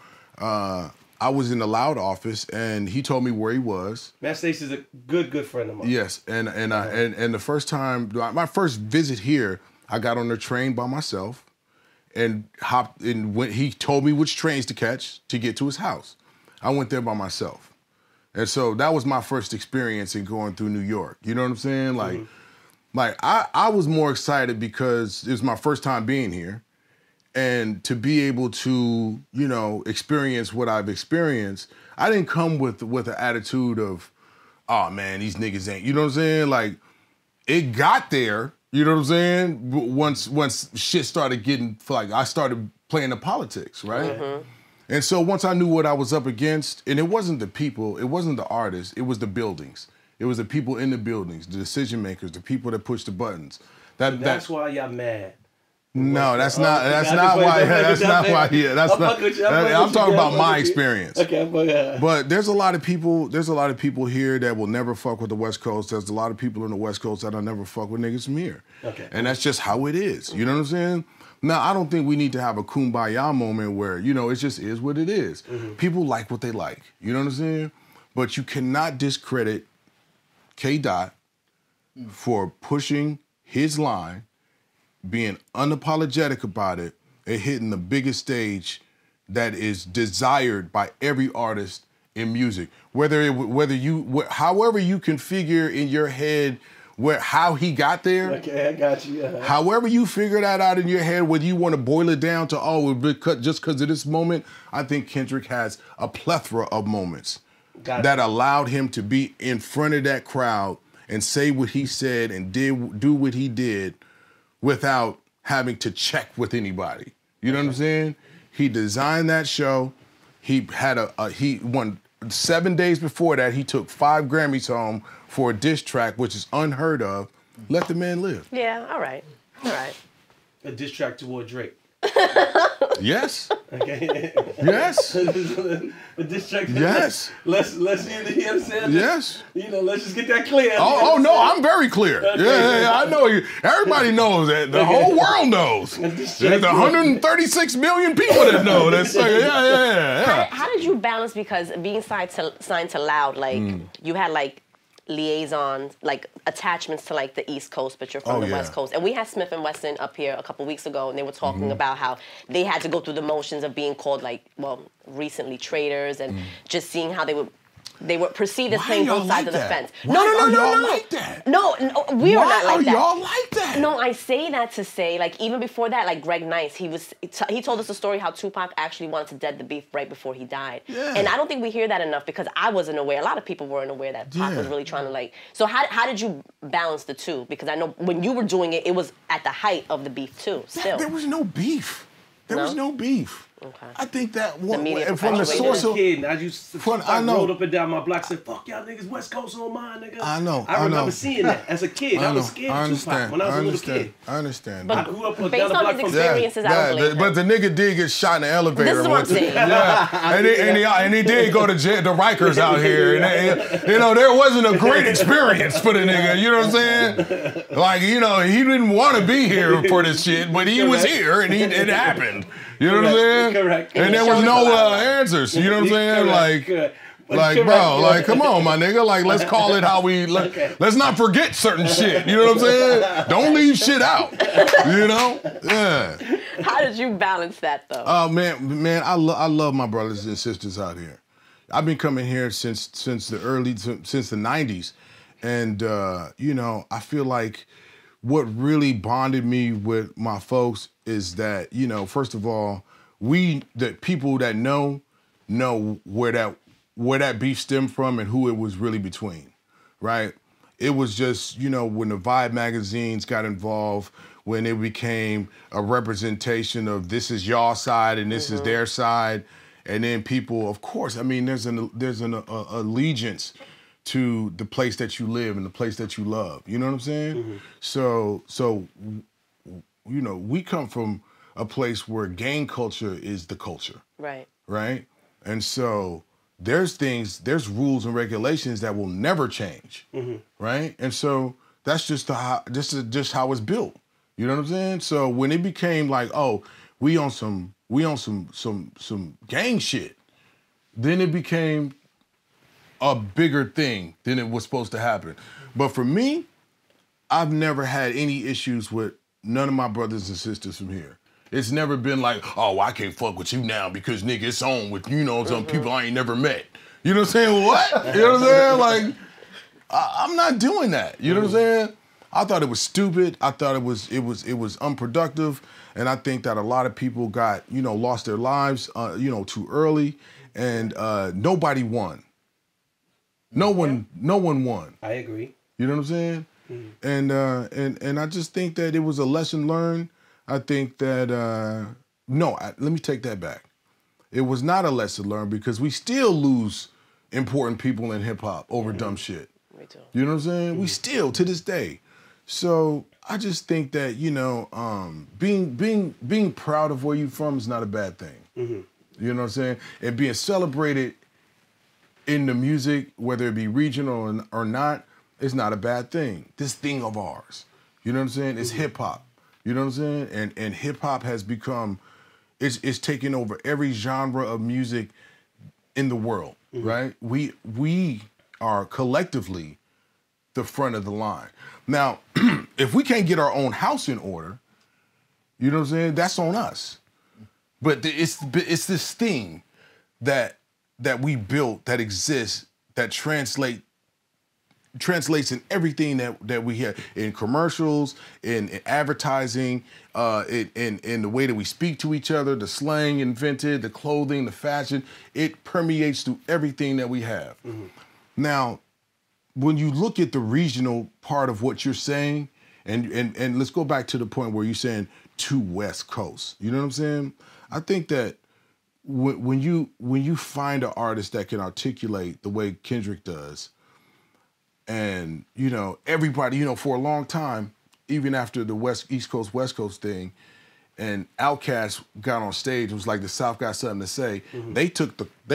I was in the Loud office, and he told me where he was. Master Ace is a good friend of mine. Yes, and the first time, my first visit here, I got on the train by myself, and hopped in. When he told me which trains to catch to get to his house, I went there by myself, and so that was my first experience in going through New York. You know what I'm saying? Like I was more excited because it was my first time being here, and to be able to, you know, experience what I've experienced. I didn't come with an attitude of, oh man, these niggas ain't. You know what I'm saying? Like, it got there. You know what I'm saying? Once shit started getting, like, I started playing the politics, right? And so once I knew what I was up against, and it wasn't the people, it wasn't the artists, it was the buildings. It was the people in the buildings, the decision makers, the people that push the buttons. That's why y'all mad. No, that's not why. That's not why. Yeah, that's not. I'm talking about my experience. Okay, But there's a lot of people. There's a lot of people here that will never fuck with the West Coast. There's a lot of people in the West Coast that'll never fuck with niggas from here. Okay. And that's just how it is. You know what I'm saying? Now, I don't think we need to have a kumbaya moment where, you know, it just is what it is. People like what they like. You know what I'm saying? But you cannot discredit K. Dot for pushing his line, being unapologetic about it, and hitting the biggest stage that is desired by every artist in music. However you configure in your head how he got there. Okay, I got you. However you figure that out in your head, whether you want to boil it down to, just because of this moment, I think Kendrick has a plethora of moments that allowed him to be in front of that crowd and say what he said and do what he did without having to check with anybody. You know what I'm saying? He designed that show. He had he won 7 days before that. He took 5 Grammys home for a diss track, which is unheard of. Let the man live. Yeah, all right. A diss track toward Drake. Yes. Okay. Yes. A diss track. Yes. Let's you know what I'm saying? Yes. You know, let's just get that clear. Oh no, I'm very clear. Okay. Yeah, I know you. Everybody knows that. The whole world knows. There's 136 million people that know. That's like, yeah. How did you balance, because being signed to Loud, like you had like liaisons, like attachments to like the East Coast, but you're from the West Coast. And we had Smith and Wesson up here a couple weeks ago, and they were talking about how they had to go through the motions of being called, like, well, recently traitors, and just seeing how they were perceived as playing both sides of the fence. No. Like that? No, we are not like that. Why are y'all like that? No, I say that to say, like, even before that, like Greg Nice, he told us a story how Tupac actually wanted to dead the beef right before he died. Yeah. And I don't think we hear that enough, because I wasn't aware. A lot of people weren't aware that Pac was really trying to, like. So how did you balance the two? Because I know when you were doing it, it was at the height of the beef too. Still, There was no beef. There was no beef. Okay. I think that media from the source of. I used to I know. rolled up and down my block, said, "Fuck y'all niggas, West Coast on mine, nigga." I know. I remember seeing that as a kid. I was scared of Tupac when I was a little kid. I understand. But I grew up based down the on block his from experiences, I don't believe but the nigga did get shot in the elevator. This is what I'm saying. Yeah, and he did go to jail, the Rikers out here. And you know, there wasn't a great experience for the nigga. You know what I'm saying? Like, you know, he didn't want to be here for this shit, but he was here, and it happened. You know what I'm saying? Correct. And there was no answers. You know what I'm saying? Correct. Like, bro, like, come on, my nigga. Like, let's call it how we. Let's not forget certain shit. You know what I'm saying? Don't leave shit out. You know? Yeah. How did you balance that though? Oh man, I love my brothers and sisters out here. I've been coming here since the since the '90s, and you know, I feel like what really bonded me with my folks is that, you know, first of all, the people that know where that beef stemmed from and who it was really between, right? It was just, you know, when the Vibe magazines got involved, when it became a representation of this is y'all side and this is their side, and then people, of course, I mean, there's an allegiance to the place that you live and the place that you love. You know what I'm saying? So you know, we come from a place where gang culture is the culture. Right. Right? And so there's rules and regulations that will never change. Right? And so that's just how it's built. You know what I'm saying? So when it became like, oh, we on some gang shit, then it became a bigger thing than it was supposed to happen. But for me, I've never had any issues with none of my brothers and sisters from here. It's never been like, oh, I can't fuck with you now because nigga, it's on with, you know, some people I ain't never met. You know what I'm saying? What? You know what I'm saying? Like, I'm not doing that. You know what I'm saying? I thought it was stupid. I thought it was unproductive, and I think that a lot of people got, you know, lost their lives, you know, too early, and nobody won. No one won. I agree. You know what I'm saying? And I just think that it was a lesson learned. I think that let me take that back. It was not a lesson learned because we still lose important people in hip hop over dumb shit. Me too. You know what I'm saying? We still to this day. So I just think that, you know, being proud of where you're from is not a bad thing. You know what I'm saying? And being celebrated in the music, whether it be regional or not, is not a bad thing. This thing of ours. You know what I'm saying? It's hip hop. You know what I'm saying? And hip hop has become, it's taken over every genre of music in the world, right? We are collectively the front of the line. Now, if we can't get our own house in order, you know what I'm saying? That's on us. But it's this thing that we built that exists that translates in everything that we hear in commercials, in advertising, in the way that we speak to each other, the slang invented, the clothing, the fashion. It permeates through everything that we have. Now, when you look at the regional part of what you're saying, and let's go back to the point where you're saying two West Coasts. You know what I'm saying? I think that when you find an artist that can articulate the way Kendrick does, and everybody, for a long time, even after the East Coast West Coast thing, and Outkast got on stage, it was like the South got something to say. Mm-hmm. They took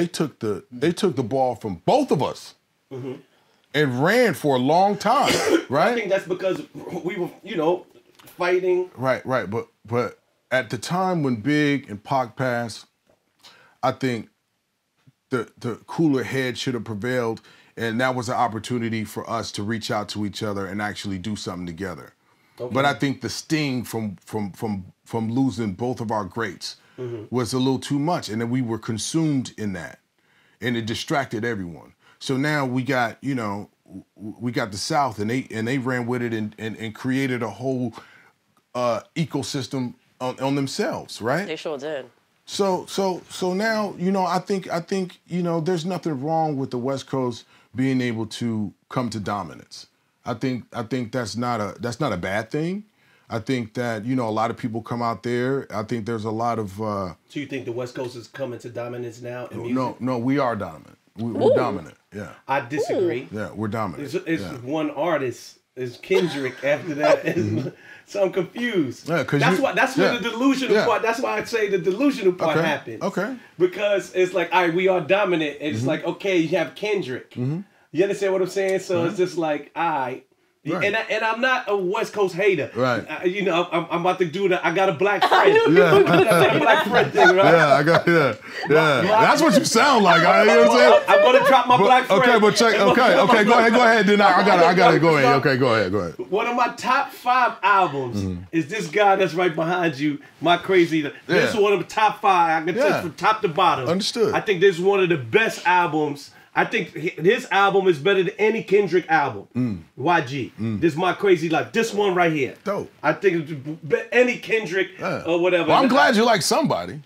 the ball from both of us. Mm-hmm. And ran for a long time, right? I think that's because we were, fighting. Right. But at the time when Big and Pac passed, I think the cooler head should have prevailed, and that was an opportunity for us to reach out to each other and actually do something together. Okay. But I think the sting from losing both of our greats was a little too much, and then we were consumed in that, and it distracted everyone. So now we got the South, and they ran with it and created a whole ecosystem on themselves, right? They sure did. So now I think there's nothing wrong with the West Coast being able to come to dominance. I think that's not a bad thing. I think that a lot of people come out there. I think there's a lot of. So you think the West Coast is coming to dominance now in music? No, we are dominant. We're dominant. Yeah. I disagree. Ooh. Yeah, we're dominant. It's one artist. It's Kendrick. After that, so I'm confused. Yeah, that's where the delusional part. That's why I say the delusional part happens. Okay. Because it's like, all right, we are dominant, and it's like, okay, you have Kendrick. Mm-hmm. You understand what I'm saying? So it's just like, all right. Right. And I'm not a West Coast hater. Right. I'm about to do I got a black friend. Yeah. I got a black friend thing, right? Yeah, That's what you sound like. You know what I'm saying? I'm gonna drop my black friend. Okay, but check. Okay. Go ahead. Then I got it. Go ahead. Okay, go ahead. One of my top 5 albums is this guy that's right behind you, My Crazy. This is one of the top 5. I can tell from top to bottom. Understood. I think this is one of the best albums. I think his album is better than any Kendrick album. YG. This is My Crazy Life. This one right here. Dope. I think it's any Kendrick or whatever. Well, I'm glad you like somebody.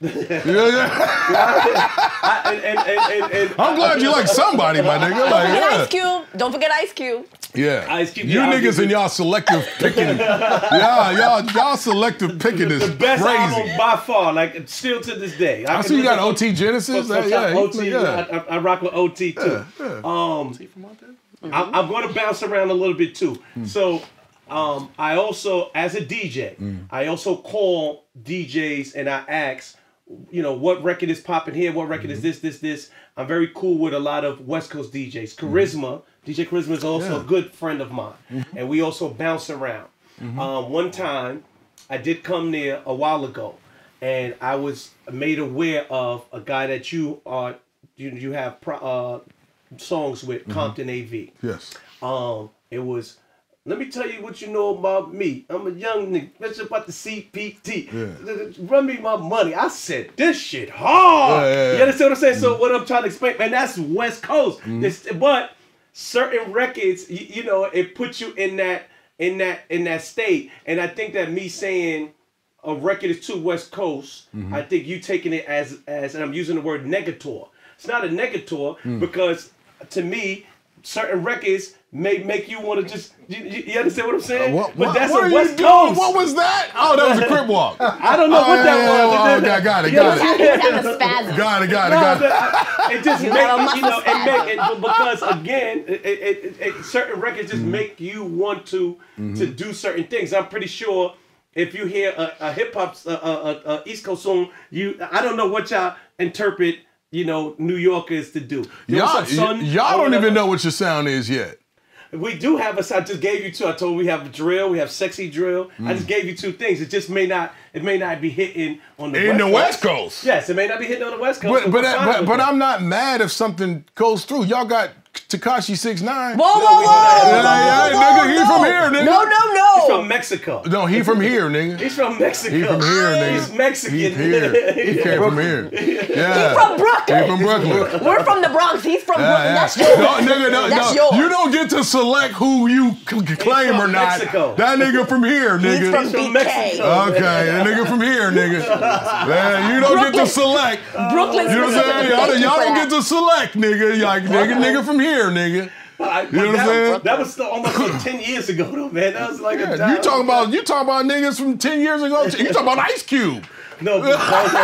I'm glad you like somebody, my nigga. Ice Cube. Don't forget Ice Cube. Yeah. Ice Cube. You niggas and y'all selective picking. y'all selective picking is the best crazy. album by far, like still to this day. I see you got OT Genesis. I rock with OT too. I'm going to bounce around a little bit too. So I also, as a DJ, I also call DJs and I ask, what record is popping here? What record is this? I'm very cool with a lot of West Coast DJs. Charisma, DJ Charisma is also a good friend of mine. And we also bounce around. One time, I did come there a while ago, and I was made aware of a guy that you have songs with, Compton AV. Yes. It was, let me tell you what you know about me. I'm a young nigga. That's about the CPT. Yeah. Run me my money. I said, this shit hard. You understand what I'm saying? So what I'm trying to explain, man, that's West Coast. But certain records, it puts you in that state. And I think that me saying a record is too West Coast, I think you taking it as, and I'm using the word negator. It's not a negator because to me, certain records may make you want to just, you understand what I'm saying? But that's a West Coast. What was that? Oh, that was a Crip Walk. I don't know what that was. Okay, got it. Got it. It just makes, because again, certain records just make you want to do certain things. I'm pretty sure if you hear a hip hop, East Coast song, I don't know what y'all interpret, New Yorkers to do. Y'all don't even know what your sound is yet. We do have I just gave you 2. I told you we have a drill, we have sexy drill. I just gave you 2 things. It just may not be hitting on the West Coast. Yes, it may not be hitting on the West Coast. But I'm not mad if something goes through. Y'all got Tekashi 6ix9ine. Whoa. Nigga, he from here, nigga. No. He's from Mexico. No, he from here, nigga. He's from Mexico. He from here, nigga. He's Mexican. He's here. He came from here. Yeah. He's from Brooklyn. He's from Brooklyn. We're from the Bronx. He's from Brooklyn. That's yours. That's yours. You don't get to select who you claim or not. Mexico. That nigga from here, nigga. He's from Mexico. Okay, that nigga from here, nigga. Man, you don't get to select. Brooklyn's You know what I'm saying? Y'all don't get to select, nigga. Like, nigga from here, nigga. You know what I'm saying? That was still almost like 10 years ago, though, man. That was like you talking about niggas from 10 years ago? You talking about Ice Cube? No, but,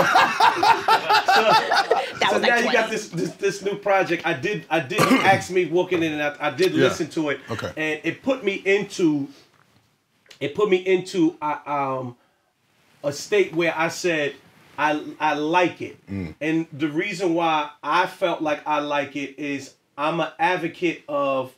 That so was now like you got 20. this new project. I did you asked me walking in, and I did Yeah. listen to it. Okay. And it put me into a state where I said I like it. And the reason why I felt like I like it is I'm an advocate of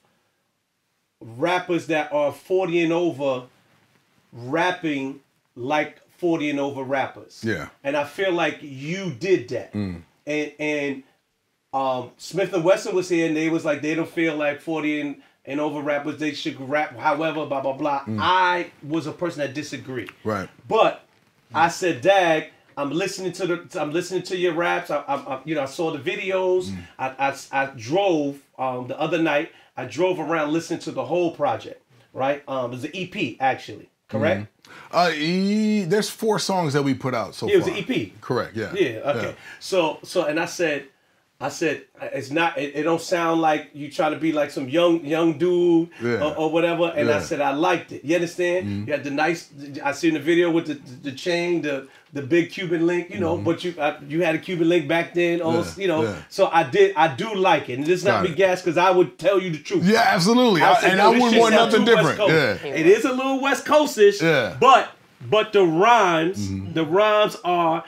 rappers that are 40 and over rapping like 40 and over rappers. Yeah. And I feel like you did that. And Smith and Wesson was here and they was like they don't feel like 40 and over rappers, they should rap however, blah blah blah. I was a person that disagreed. Right. But I said, Dag, I'm listening to your raps. I saw the videos. I drove the other night. I drove around listening to the whole project. Right. It was an EP actually. Correct. There's 4 songs that we put out so far. It was an EP. Correct. Yeah. Yeah. Okay. So and I said it's not. It don't sound like you try to be like some young dude or whatever. And I said I liked it. You understand? You had the nice. I seen the video with the chain, the big Cuban link. You know, but you had a Cuban link back then. So I do like it. And it's not Got be it. gas because I would tell you the truth. Yeah, absolutely. I said, And yo, I this wouldn't shit want sound nothing too West different. Coast. Yeah. It is a little West Coastish. Yeah. But the rhymes are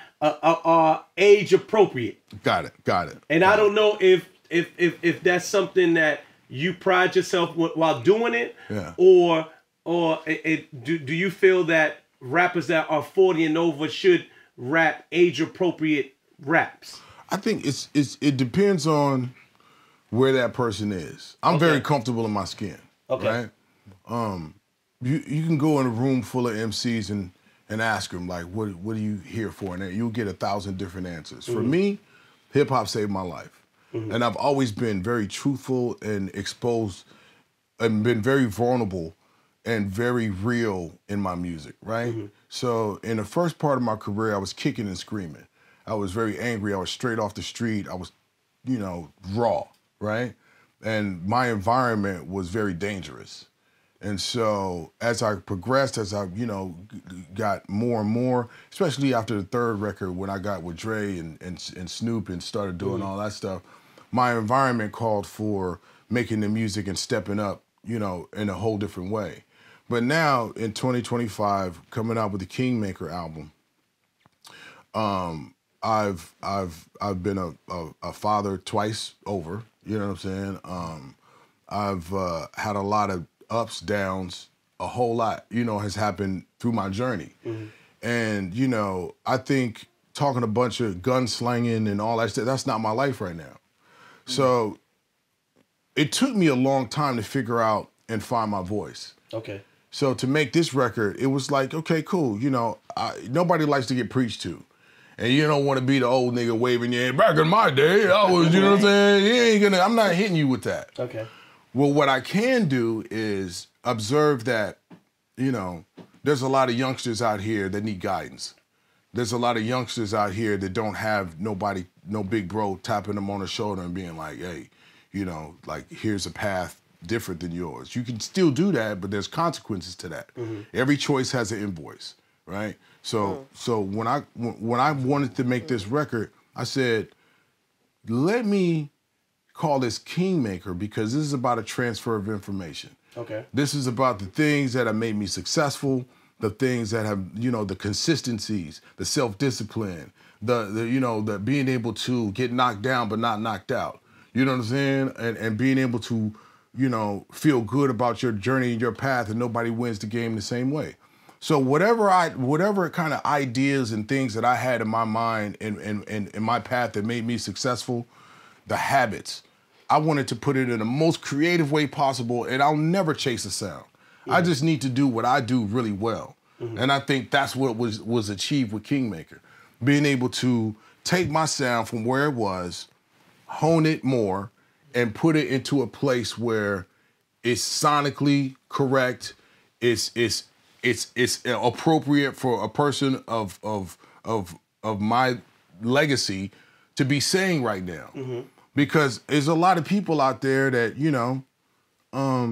age appropriate. Got it. And I don't know if that's something that you pride yourself while doing it, or do you feel that rappers that are 40 and over should rap age appropriate raps? I think it depends on where that person is. I'm very comfortable in my skin. Okay. Right? You can go in a room full of MCs and ask them like, what are you here for? And you'll get 1,000 different answers. For me, hip hop saved my life, and I've always been very truthful and exposed, and been very vulnerable and very real in my music. Right. So in the first part of my career, I was kicking and screaming. I was very angry. I was straight off the street. I was, raw. Right. And my environment was very dangerous. And so as I progressed, as I, got more and more, especially after the third record when I got with Dre and Snoop and started doing all that stuff, my environment called for making the music and stepping up, in a whole different way. But now in 2025, coming out with the Kingmaker album, I've been a father twice over, you know what I'm saying? I've had a lot of ups, downs, a whole lot, has happened through my journey. And, I think talking a bunch of gunslinging and all that stuff, that's not my life right now. So it took me a long time to figure out and find my voice. Okay. So to make this record, it was like, okay, cool. Nobody likes to get preached to. And you don't want to be the old nigga waving your hand. Back in my day, I was, you know what I'm saying? I'm not hitting you with that. Okay. Well, what I can do is observe that, there's a lot of youngsters out here that need guidance. There's a lot of youngsters out here that don't have nobody, no big bro tapping them on the shoulder and being like, hey, here's a path different than yours. You can still do that, but there's consequences to that. Every choice has an invoice, right? So when I wanted to make this record, I said, let me call this Kingmaker because this is about a transfer of information. Okay. This is about the things that have made me successful, the things that have, the consistencies, the self-discipline, the being able to get knocked down but not knocked out. You know what I'm saying? And being able to, feel good about your journey and your path, and nobody wins the game the same way. So whatever kind of ideas and things that I had in my mind and in my path that made me successful, the habits, I wanted to put it in the most creative way possible, and I'll never chase a sound. I just need to do what I do really well. And I think that's what was achieved with Kingmaker. Being able to take my sound from where it was, hone it more, and put it into a place where it's sonically correct, it's appropriate for a person of my legacy to be saying right now. Because there's a lot of people out there that,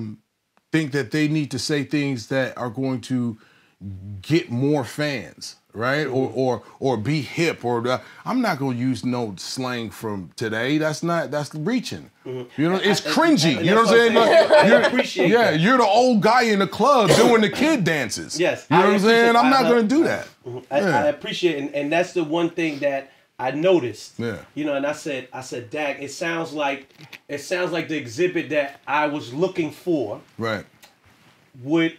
think that they need to say things that are going to get more fans, right? Or be hip, I'm not gonna use no slang from today. That's reaching. You know, it's cringy. You know what I'm saying? I appreciate that. You're the old guy in the club doing the kid dances. Yes, you know what I'm saying? I'm not gonna do that. I appreciate it, and that's the one thing that I noticed. Yeah. You know, and I said, Dak, it sounds like the exhibit that I was looking for. Right. Would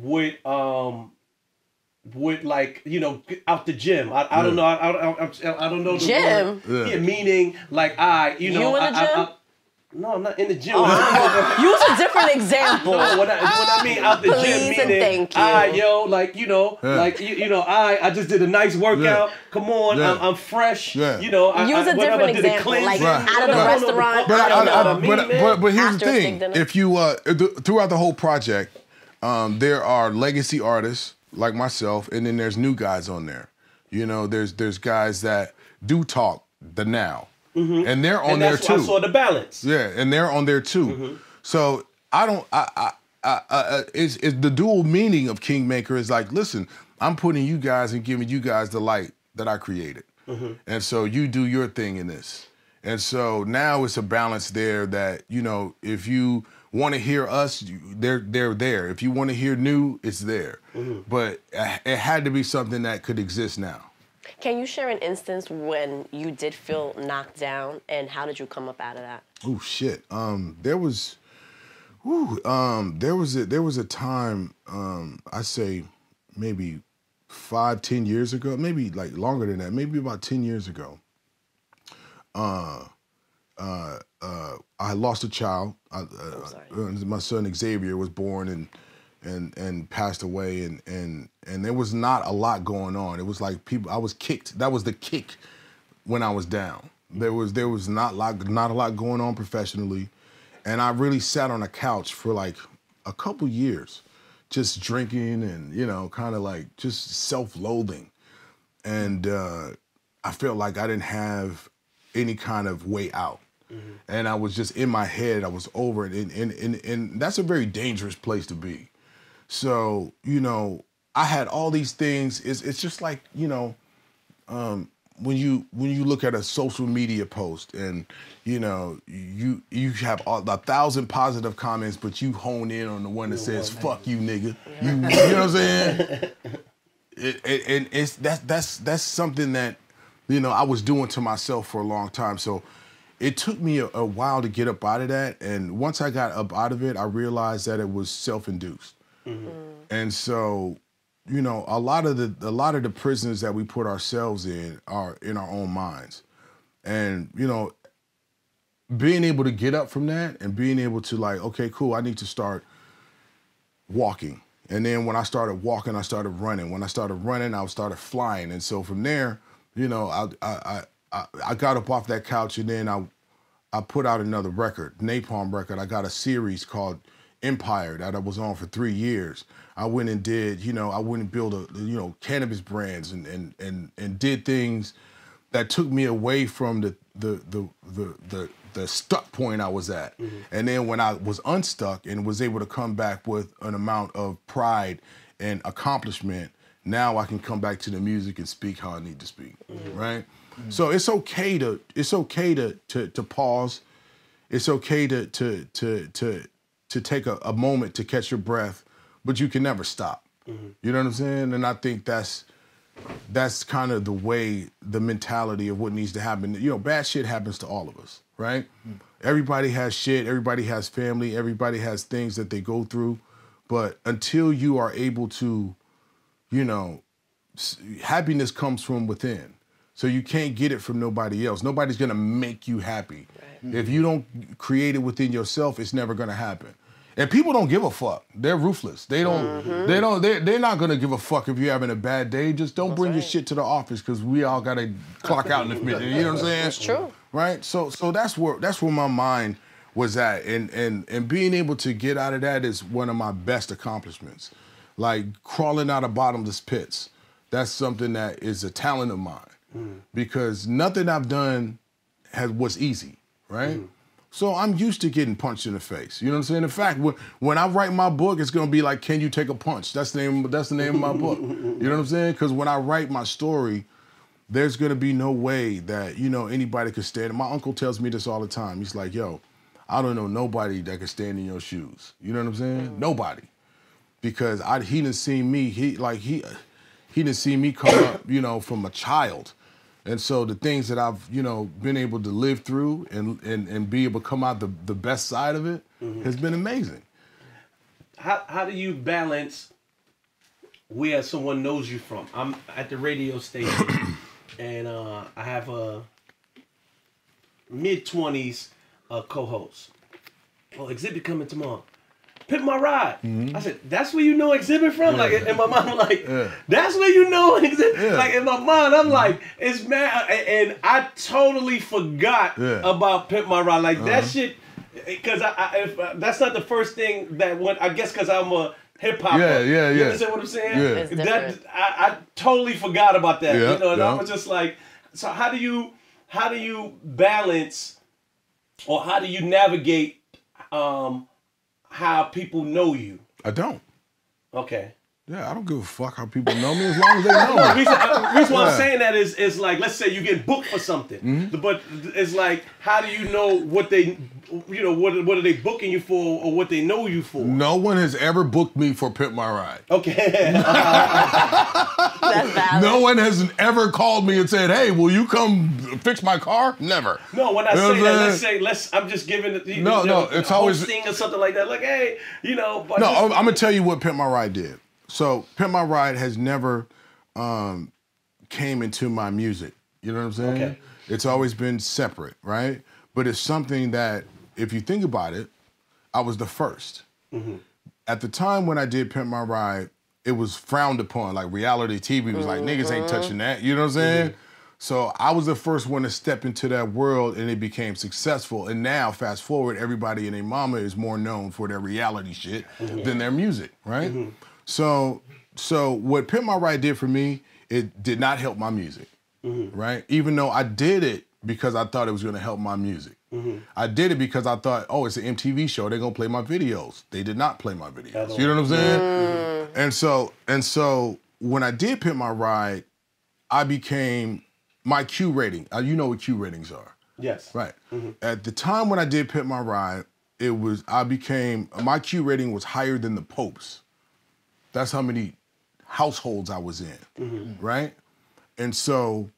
like, you know, out the gym. I don't know. I don't know the Gym? word. Yeah, meaning like you know. You in the gym? No, I'm not in the gym. Use a different example. No, what I mean out the Please gym, and meaning, thank you. yo, like, you know, like, you know, I just did a nice workout. Yeah. Come on, Yeah. I'm fresh. Yeah. You know, Use a whatever, different I did a example, like cleansing. out of the restaurant. But here's After the a thing: steak dinner. if you throughout the whole project, there are legacy artists like myself, and then there's new guys on there. You know, there's guys that do talk the now, and they're on And there that's why too. I saw the balance. Yeah, and they're on there too. So I don't. It's the dual meaning of Kingmaker is like, listen, I'm putting you guys and giving you guys the light that I created, and so you do your thing in this. And so now it's a balance there that, you know, if you want to hear us, they're there. If you want to hear new, it's there. But it had to be something that could exist now. Can you share an instance when you did feel knocked down, and how did you come up out of that? Oh shit. There was a time, I say maybe 5-10 years ago, maybe like longer than that, maybe about 10 years ago. I lost a child. My son Xavier was born and passed away, and there was not a lot going on. It was like I was kicked. That was the kick when I was down. There was not a lot going on professionally, and I really sat on a couch for like a couple years, just drinking and, you know, kind of like just self-loathing, and I felt like I didn't have any kind of way out. And I was just in my head, I was over it. And that's a very dangerous place to be. So, you know, I had all these things. It's just like, you know, when you look at a social media post and, you know, you have 1,000 positive comments, but you hone in on the one that says, fuck you, nigga. You know what I'm saying? And that's something that, you know, I was doing to myself for a long time. So it took me a while to get up out of that. And once I got up out of it, I realized that it was self-induced. And so, you know, a lot of the prisons that we put ourselves in are in our own minds. And, you know, being able to get up from that and being able to like, okay, cool, I need to start walking. And then when I started walking, I started running. When I started running, I started flying. And so from there, you know, I got up off that couch, and then I put out another record, Napalm record. I got a series called Empire that I was on for 3 years. I went and did, you know, I went and built cannabis brands and did things that took me away from the stuck point I was at. And then when I was unstuck and was able to come back with an amount of pride and accomplishment, now I can come back to the music and speak how I need to speak, right? So it's okay to pause. It's okay to take a moment to catch your breath, but you can never stop. You know what I'm saying? And I think that's kind of the way, the mentality of what needs to happen. You know, bad shit happens to all of us, right? Everybody has shit. Everybody has family. Everybody has things that they go through. But until you are able to, you know, happiness comes from within. So you can't get it from nobody else. Nobody's gonna make you happy. Right. If you don't create it within yourself, it's never gonna happen. And people don't give a fuck. They're ruthless. They're not gonna give a fuck if you're having a bad day. Just don't bring your shit to the office, because we all gotta clock out in a minute. You know what I'm saying? It's true. Right? So that's where my mind was at. And being able to get out of that is one of my best accomplishments. Like crawling out of bottomless pits. That's something that is a talent of mine. Because nothing I've done was easy, right? So I'm used to getting punched in the face. You know what I'm saying? In fact, when I write my book, it's gonna be like, "Can you take a punch?" That's the name of my book. You know what I'm saying? Because when I write my story, there's gonna be no way that anybody could stand. My uncle tells me this all the time. He's like, "Yo, I don't know nobody that could stand in your shoes." You know what I'm saying? Nobody, because he didn't see me. He didn't see me come up, from a child. And so the things that I've, been able to live through and be able to come out the best side of it has been amazing. How do you balance where someone knows you from? I'm at the radio station, and I have a mid-20s co-host. Oh, Exhibit coming tomorrow. Pimp My Ride. I said, that's where you know Exhibit from? Like, in my mind, I'm like, that's where you know Exhibit. Like, in my mind, I'm like, it's mad. And I totally forgot about Pimp My Ride. Like, that shit, because that's not the first thing that went, I guess because I'm a hip-hopper. You understand what I'm saying? Yeah. I totally forgot about that. And I was just like, so how do you balance, or how do you navigate how people know you? I don't. Okay. Yeah, I don't give a fuck how people know me as long as they know me. The reason why I'm saying that is like, let's say you get booked for something, but it's like, how do you know what they, what are they booking you for, or what they know you for? No one has ever booked me for Pimp My Ride. Okay. That's valid. No one has ever called me and said, "Hey, will you come fix my car?" Never. No, when I say that, let's say, I'm just giving it. It's always hosting or something like that. Like, hey, No, I'm gonna tell you what Pimp My Ride did. So Pimp My Ride has never came into my music. You know what I'm saying? Okay. It's always been separate, right? But it's something that, if you think about it, I was the first. At the time when I did Pimp My Ride, it was frowned upon. Like, reality TV was like, niggas ain't touching that. You know what I'm saying? So I was the first one to step into that world, and it became successful. And now, fast forward, everybody and their mama is more known for their reality shit than their music, right? So what Pimp My Ride did for me, it did not help my music, right? Even though I did it because I thought it was gonna help my music. I did it because I thought, oh, it's an MTV show, they're gonna play my videos. They did not play my videos. You know what I'm saying? And so when I did Pimp My Ride, I became my Q rating. You know what Q ratings are. Yes. Right. At the time when I did Pimp My Ride, my Q rating was higher than the Pope's. That's how many households I was in, right? And so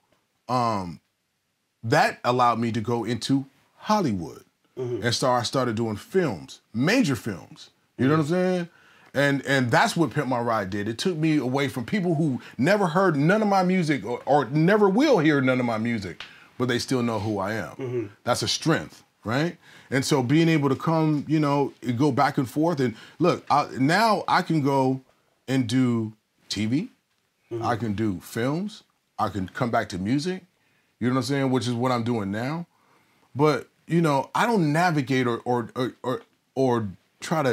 that allowed me to go into Hollywood. And so I started doing films, major films. You know what I'm saying? And that's what Pimp My Ride did. It took me away from people who never heard none of my music or never will hear none of my music, but they still know who I am. That's a strength, right? And so being able to come, go back and forth. And look, now I can go and do TV. I can do films. I can come back to music. You know what I'm saying? Which is what I'm doing now. But, I don't navigate or try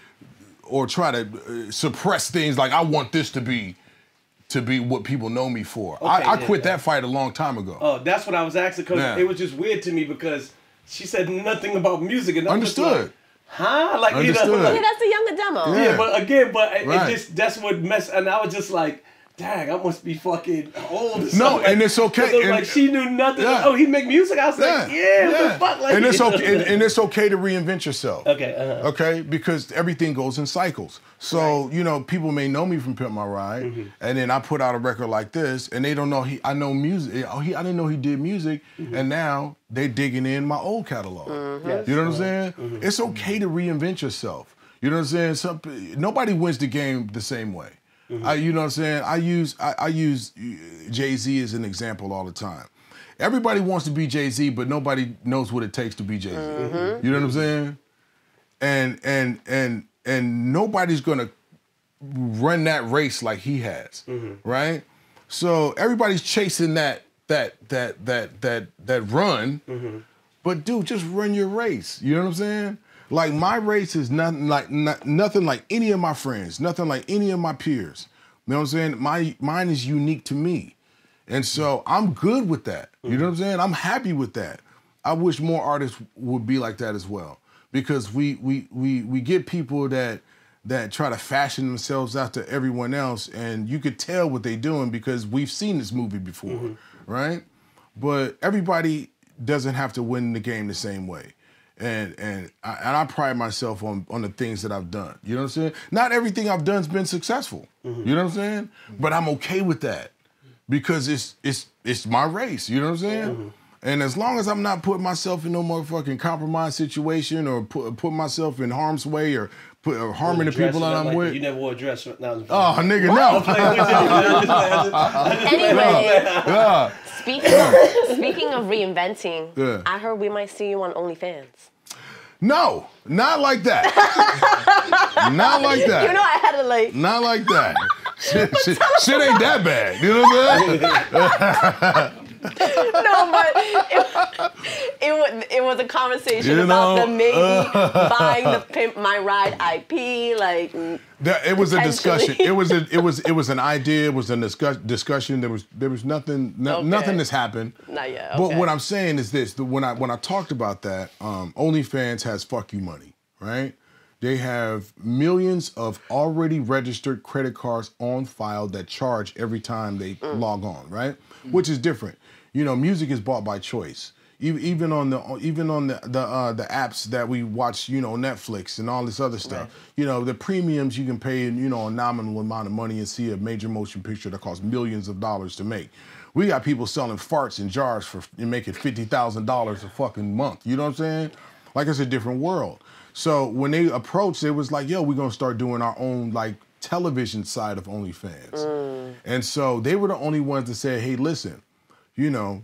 to suppress things like I want this to be what people know me for. Okay, I quit that fight a long time ago. Oh, that's what I was asking, because it was just weird to me because she said nothing about music, and I'm Understood. just like, huh? Like, Understood. Yeah, that's the younger demo. Yeah, but again, Right. it just, that's what messed, and I was just like, dang, I must be fucking old. Or No, something. and it's okay. 'Cause it was And- like, she knew nothing. Yeah. Oh, he make music? I was like, yeah, what the fuck? Like, and it's okay. And it's okay to reinvent yourself. Okay, Okay, because everything goes in cycles. So people may know me from Pimp My Ride, and then I put out a record like this, and they don't know I know music. I didn't know he did music, and now they digging in my old catalog. Yes. You know what I'm saying? It's okay to reinvent yourself. You know what I'm saying? Nobody wins the game the same way. You know what I'm saying? I use Jay-Z as an example all the time. Everybody wants to be Jay-Z, but nobody knows what it takes to be Jay-Z. You know what I'm saying? And nobody's gonna run that race like he has, right? So everybody's chasing that run, but dude, just run your race. You know what I'm saying? Like, my race is nothing like any of my friends, nothing like any of my peers. You know what I'm saying? Mine is unique to me. And so I'm good with that. You know what I'm saying? I'm happy with that. I wish more artists would be like that as well, because we get people that try to fashion themselves after everyone else, and you could tell what they're doing because we've seen this movie before, right? But everybody doesn't have to win the game the same way. And I pride myself on the things that I've done. You know what I'm saying? Not everything I've done's been successful. You know what I'm saying? But I'm okay with that because it's my race. You know what I'm saying? And as long as I'm not putting myself in no motherfucking compromise situation or put myself in harm's way or harming the people that I'm with. You never wore a dress. No, oh, nigga, no. Anyway, speaking of reinventing, I heard we might see you on OnlyFans. No, not like that. Not like that. You know I had to like. Not like that. Shit ain't that bad. You know what I'm saying? No, but it was a conversation about the maybe buying the Pimp My Ride IP, like. It was a discussion. It was an idea. It was a discussion. There was nothing. Nothing has happened. Not yet. Okay. But what I'm saying is this: when I talked about that, OnlyFans has fuck you money, right? They have millions of already registered credit cards on file that charge every time they log on, right? Which is different. You know, music is bought by choice. Even on the apps that we watch, you know, Netflix and all this other stuff. Right. You know, the premiums you can pay, you know, a nominal amount of money and see a major motion picture that costs millions of dollars to make. We got people selling farts in jars and making $50,000 a fucking month. You know what I'm saying? Like, it's a different world. So when they approached, it was like, yo, we're gonna start doing our own like television side of OnlyFans. And so they were the only ones that said, hey, listen, you know,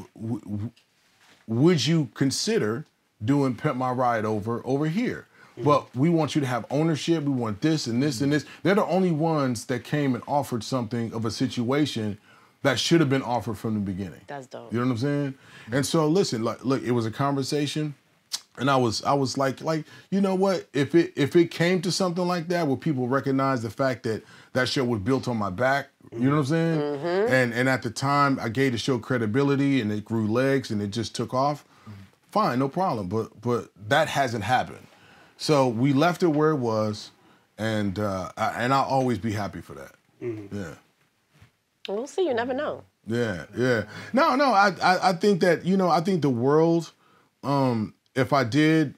would you consider doing Pimp My Ride over here? But we want you to have ownership. We want this and this and this. They're the only ones that came and offered something of a situation that should have been offered from the beginning. That's dope. You know what I'm saying? And so listen, look, it was a conversation. And I was like, you know what? If it came to something like that where people recognize the fact that show was built on my back, you know what I'm saying? And at the time, I gave the show credibility and it grew legs and it just took off. Fine, no problem. But that hasn't happened. So we left it where it was, and I'll always be happy for that. Yeah. We'll see. You never know. Yeah. No. I think that, you know, I think the world. If I did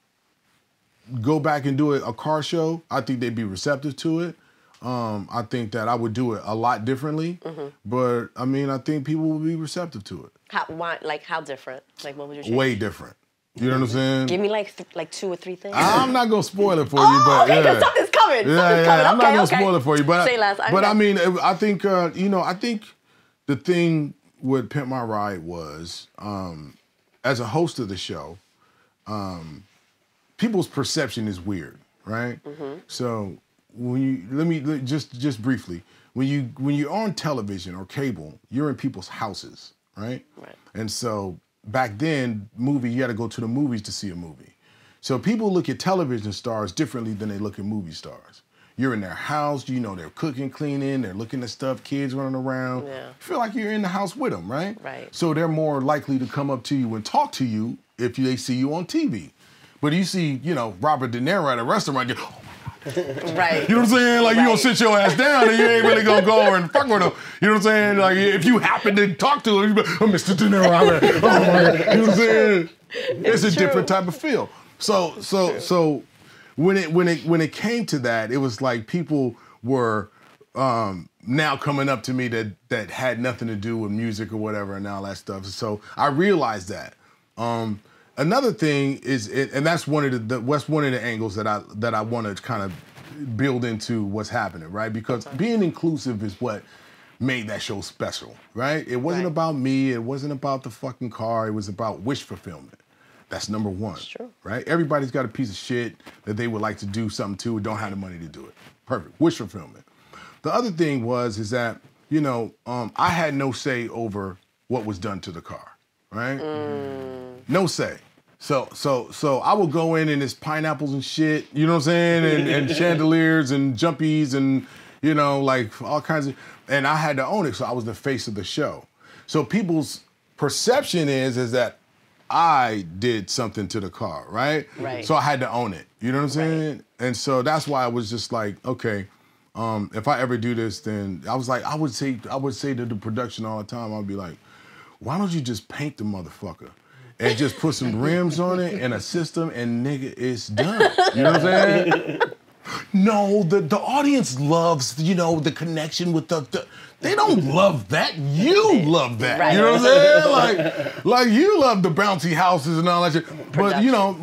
go back and do a car show, I think they'd be receptive to it. I think that I would do it a lot differently. But, I mean, I think people would be receptive to it. How different? Like, what would you change? Way different. You know what I'm saying? Give me, like 2 or 3 things. I'm not going to spoil it for you, but okay, because something's coming. I'm not going to spoil it for you. But say less. But, I mean, I think, you know, I think the thing with Pimp My Ride was, as a host of the show, people's perception is weird, right? So when you just briefly, when you're on television or cable, you're in people's houses, right? And so back then, you had to go to the movies to see a movie. So people look at television stars differently than they look at movie stars. You're in their house, you know, they're cooking, cleaning, they're looking at stuff, kids running around. Yeah. You feel like you're in the house with them, right? Right. So they're more likely to come up to you and talk to you if they see you on TV. But you see, you know, Robert De Niro at a restaurant, you go, oh my God. Right. You know what I'm saying? Like, you gonna sit your ass down and you ain't really gonna go over and fuck with him. You know what I'm saying? Like, if you happen to talk to him, you be like, oh, Mr. De Niro, oh my God. You know what I'm saying? It's a different type of feel. So when it came to that, it was like people were now coming up to me that had nothing to do with music or whatever and all that stuff. So I realized that. Another thing is, and that's one of the angles that I want to kind of build into what's happening, right? Because being inclusive is what made that show special, right? It wasn't about me. It wasn't about the fucking car. It was about wish fulfillment. That's number one. That's true. Right? Everybody's got a piece of shit that they would like to do something to and don't have the money to do it. Perfect. Wish fulfillment. The other thing is that, you know, I had no say over what was done to the car, right? No say. So I would go in and it's pineapples and shit, you know what I'm saying? And chandeliers and jumpies and, you know, like all kinds of, and I had to own it, so I was the face of the show. So people's perception is that I did something to the car, right? Right. So I had to own it. You know what I'm saying? And so that's why I was just like, okay, if I ever do this, then I was like, I would say to the production all the time, I'd be like, why don't you just paint the motherfucker? And just put some rims on it and a system, and nigga, it's done. You know what I'm saying? No, the audience loves, the connection with the they don't love that. You love that. Right. You know what I'm saying? Like you love the bouncy houses and all that shit. But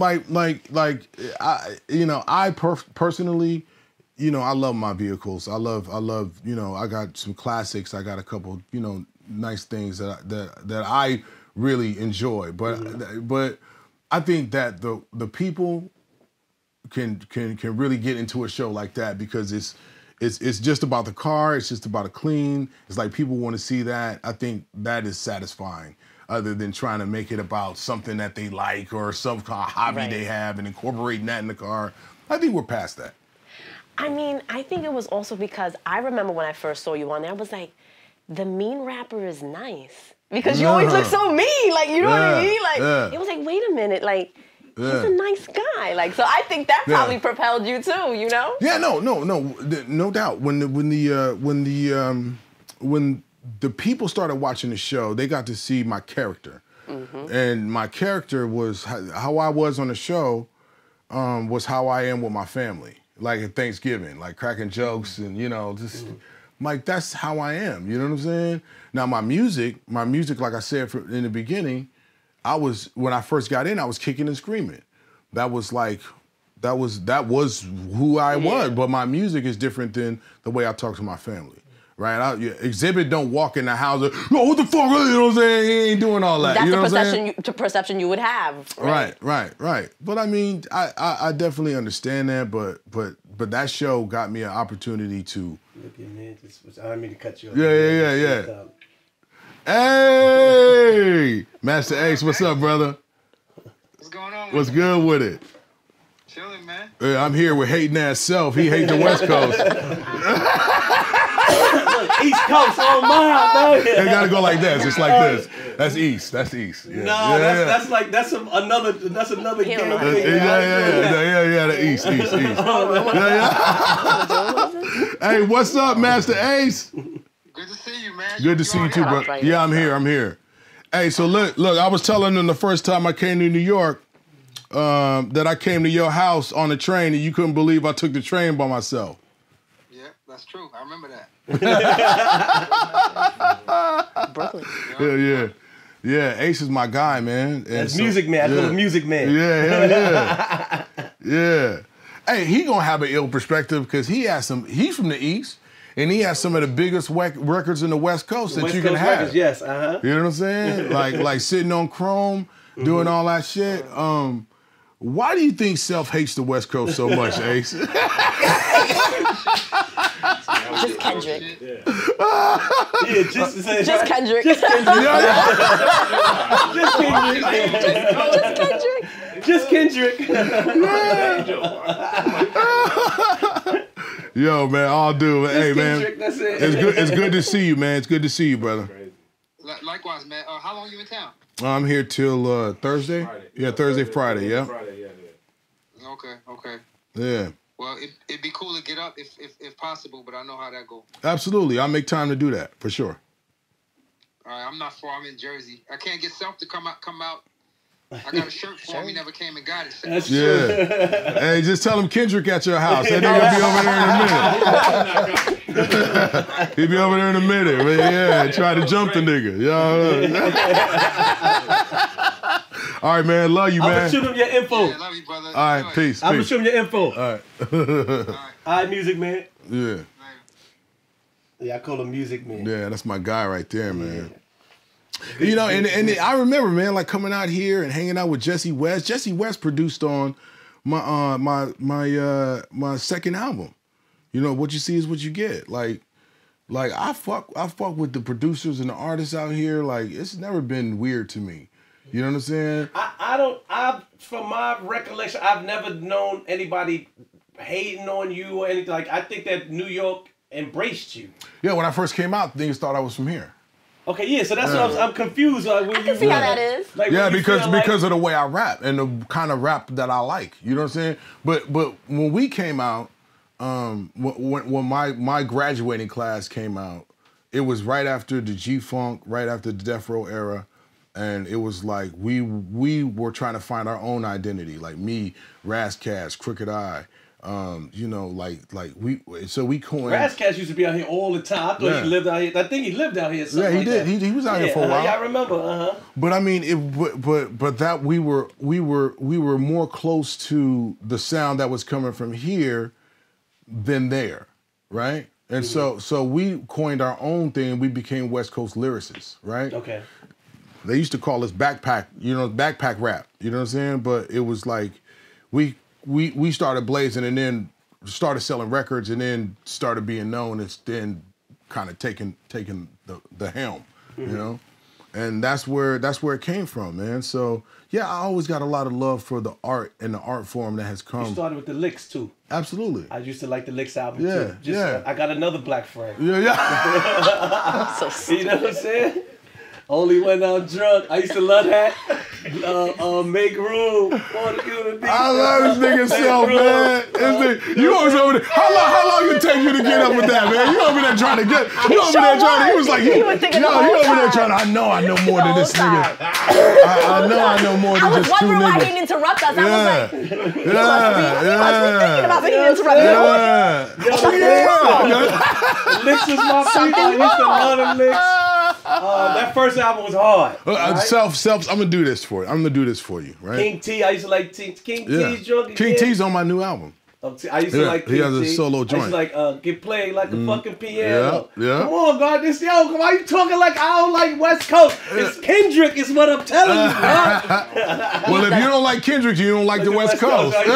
I personally, I love my vehicles. I love, I got some classics. I got a couple, nice things that I really enjoy. But I think that the people can really get into a show like that because it's just about the car. It's just about a clean. It's like people want to see that. I think that is satisfying, other than trying to make it about something that they like or some kind of hobby they have and incorporating that in the car. I think we're past that. I mean, I think it was also because I remember when I first saw you on there, I was like, the mean rapper is nice. Because you always look so mean, like, you know what I mean? Like, it was like, wait a minute, like, he's a nice guy. Like, so I think that probably propelled you too, Yeah, no doubt. When the people started watching the show, they got to see my character. And my character was how I was on the show, was how I am with my family. Like at Thanksgiving, like cracking jokes and, just like that's how I am. You know what I'm saying? Now my music, like I said in the beginning, when I first got in, I was kicking and screaming. That was who I was. But my music is different than the way I talk to my family. Right? Exhibit don't walk in the house and, oh, what the fuck? You know what I'm saying? He ain't doing all that. That's you know the perception you would have. Right. But I mean, I definitely understand that, but that show got me an opportunity to. Look at me, I don't mean to cut you off. Yeah. Hey, Master Ace, what's up, brother? What's going on? What's good with it? Chilling, man. I'm here with hating ass self. He hate the West Coast. East Coast on mine, man. It gotta go like this. It's like this. That's East. That's East. Yeah. No, that's another game. Yeah. The East. Hey, what's up, Master Ace? Good to see you, man. Good to see you too, bro. Yeah, I'm here. Hey, so look, I was telling them the first time I came to New York that I came to your house on the train and you couldn't believe I took the train by myself. Yeah, that's true. I remember that. Brooklyn. Yeah, Ace is my guy, man. And That's Music Man. I call him Music Man. Yeah. Hey, he gonna have an ill perspective because he's from the East. And he has some of the biggest records in the West Coast that you can have. Records, yes, You know what I'm saying? like sitting on Chrome, doing all that shit. Why do you think Self hates the West Coast so much, Ace? Just Kendrick. Just Kendrick. Just Kendrick. Just Kendrick. Yo, man, all do. Hey, man, Kendrick, that's it. It's good to see you, man. It's good to see you, brother. Likewise, man. How long you in town? I'm here till Thursday. Friday. Yeah, Thursday, Friday. Yeah. Friday, yeah. Okay. Yeah. Well, it'd be cool to get up if possible, but I know how that goes. Absolutely, I'll make time to do that for sure. All right, I'm not far. I'm in Jersey. I can't get Self to come out. I got a shirt for him. He never came and got it. That's true. Hey, just tell him Kendrick at your house. That nigga be over there in a minute. He'll be over there in a minute. Man. Yeah, try to jump the nigga. All right, man. Love you, man. I'm gonna shoot him your info. Yeah, love you, brother. All right, peace. I'm gonna shoot him your info. All right. All right, Music Man. Yeah. Yeah, I call him Music Man. Yeah, that's my guy right there, man. You know, and I remember, man, like coming out here and hanging out with Jesse West. Jesse West produced on my second album. You know, what you see is what you get. Like I fuck with the producers and the artists out here. Like it's never been weird to me. You know what I'm saying? From my recollection, I've never known anybody hating on you or anything. Like I think that New York embraced you. Yeah, when I first came out, niggas thought I was from here. Okay, yeah, so that's what I'm confused. Like, when I can see how that is. Like, Yeah, when you because feel like- of the way I rap and the kind of rap that I like. You know what I'm saying? But when we came out, when my graduating class came out, it was right after the G-Funk, right after the Death Row era. And it was like we were trying to find our own identity, like me, Ras Kass, Crooked Eye, you know, like we coined. Ras Kass used to be out here all the time. I thought he lived out here. I think he lived out here. Yeah, he like did. That. He was out here for a while. Yeah, I remember. But I mean, but that we were more close to the sound that was coming from here than there, right? And so we coined our own thing. We became West Coast lyricists, right? Okay. They used to call us backpack rap. You know what I'm saying? But it was like we started blazing and then started selling records and then started being known and then kind of taking the helm, you know? And that's where it came from, man. So yeah, I always got a lot of love for the art and the art form that has come. You started with the Licks too. Absolutely. I used to like the Licks album Yeah, too. yeah. I got another black friend. Yeah. So You know what I'm saying? Only when I'm drunk. I used to love that. Make room for the human being. I love this nigga self, man. You always over there. How long it take you to get up with that, man? You over there trying to get. You over there trying to. He was like, He was thinking the yo, whole he over there time. trying to. I know more than this The whole nigga. I know more I than was just two wondering why he niggas. didn't interrupt us. I was like, he must be thinking Yeah. about it. He didn't interrupt us. Licks is my people. I used to love them Licks. That first album was hard. Right? Self. I'm gonna do this for you. I'm gonna do this for you, right? King T. I used to like King T's drunk. King T's on my new album. I used to like King he has a T. solo I used joint. to like get played like a fucking piano. Yeah. Come on, God, why you talking like I don't like West Coast? It's Kendrick is what I'm telling you, bro. Well, if you don't like Kendrick, you don't like the West Coast. right?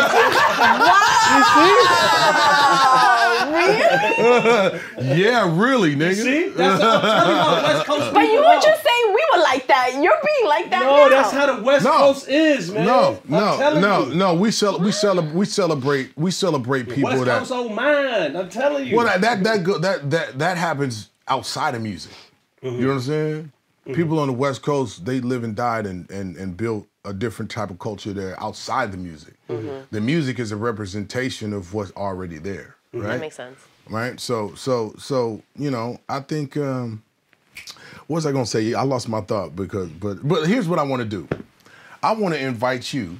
Yeah, really, nigga. You see? That's what I'm telling you how West Coast But you people were are. just saying we were like that. You're being like that No, now. that's how the West Coast is, man. I'm telling you. We celebrate people West that. Coast old mind. I'm telling you. Well, that happens outside of music. You know what I'm saying? People on the West Coast, they live and died and built a different type of culture there outside the music. The music is a representation of what's already there, right? That makes sense. Right. So you know, I think what was I gonna say? I lost my thought but here's what I want to do. I want to invite you.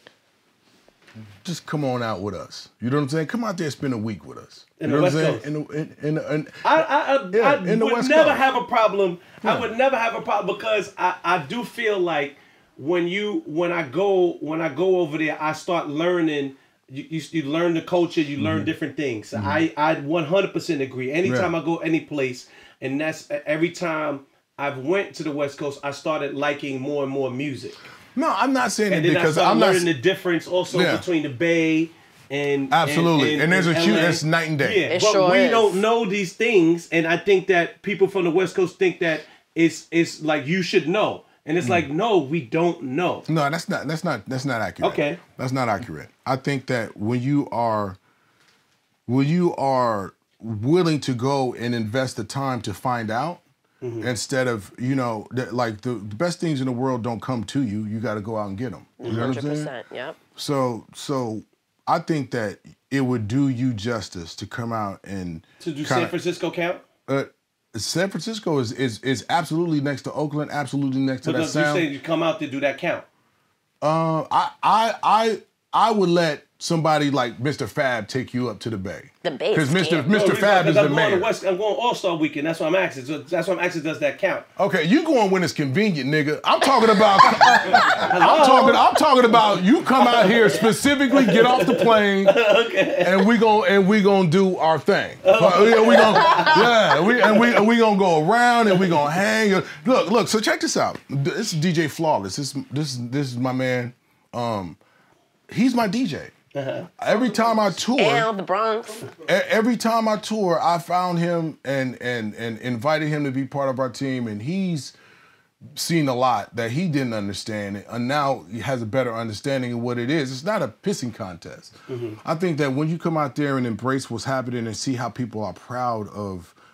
Just come on out with us. You know what I'm saying? Come out there and spend a week with us. In you the know West what I'm Coast. saying? I in the would West never Coast. have a problem. Yeah. I would never have a problem because I do feel like when I go over there, I start learning. You learn the culture. You learn different things. I 100% agree. Anytime I go any place, and that's every time I've went to the West Coast, I started liking more and more music. No, I'm not saying And it then I because started I'm not. learning the difference also between the Bay and Absolutely. And there's a huge- LA. it's night and day. Yeah, It but sure we is. don't know these things, and I think that people from the West Coast think that it's like you should know, and it's like no, we don't know. No, that's not accurate. Okay. That's not accurate. I think that when you are willing to go and invest the time to find out, instead of, you know, like the best things in the world don't come to you. You got to go out and get them. You know what I'm saying? 100%. Yep. So I think that it would do you justice to come out and To do San Francisco count? San Francisco is absolutely next to Oakland, absolutely next to that Because you sound. say you come out to do that count. I would let somebody like Mr. Fab take you up to the Bay. The Bay Because is Mr. scary. Mr. Fab is the I'm mayor. going I'm going All-Star Weekend. That's why I'm asking. So that's why I'm asking. Does that count? Okay, you going when it's convenient, nigga. I'm talking about. I'm talking about you come out here specifically, get off the plane, and we gonna do our thing. We gonna go around and we gonna hang. Look. So check this out. This is DJ Flawless. This is my man. He's my DJ. Every time I tour, And the Bronx. every time I tour, I found him and invited him to be part of our team, and he's seen a lot that he didn't understand, and now he has a better understanding of what it is. It's not a pissing contest. I think that when you come out there and embrace what's happening and see how people are proud of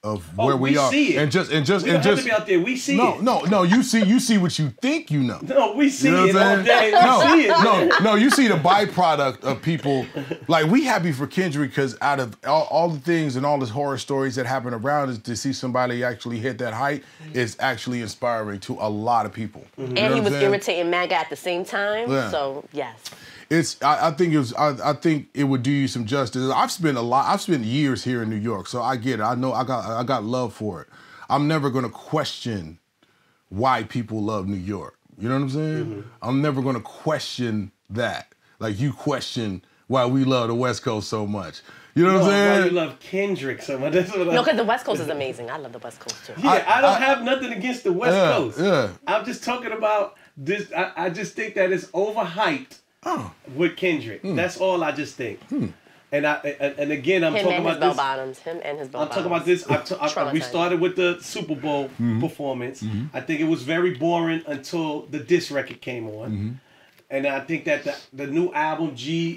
where we are. See it. And just we don't have to be out there. We see it. No. You see what you think you know. No, we see You know it what I'm all day. We see it. No. You see the byproduct of people. Like, we happy for Kendrick because out of all the things and all the horror stories that happen around us, to see somebody actually hit that height is actually inspiring to a lot of people. And he was irritating MAGA at the same time. Yeah. So yes. I think it would do you some justice. I've spent years here in New York, so I get it. I know I got love for it. I'm never gonna question why people love New York. You know what I'm saying? Mm-hmm. I'm never gonna question that. Like you question why we love the West Coast so much. You know what I'm saying? Why you love Kendrick so much? No, because the West Coast is amazing. I love the West Coast too. Yeah, I don't have nothing against the West Coast. Yeah. I'm just talking about this. I just think that it's overhyped. With Kendrick, that's all I just think. And again, I'm talking about this. Him and his bell I'm talking about this. We started with the Super Bowl performance. I think it was very boring until the diss record came on, and I think that the new album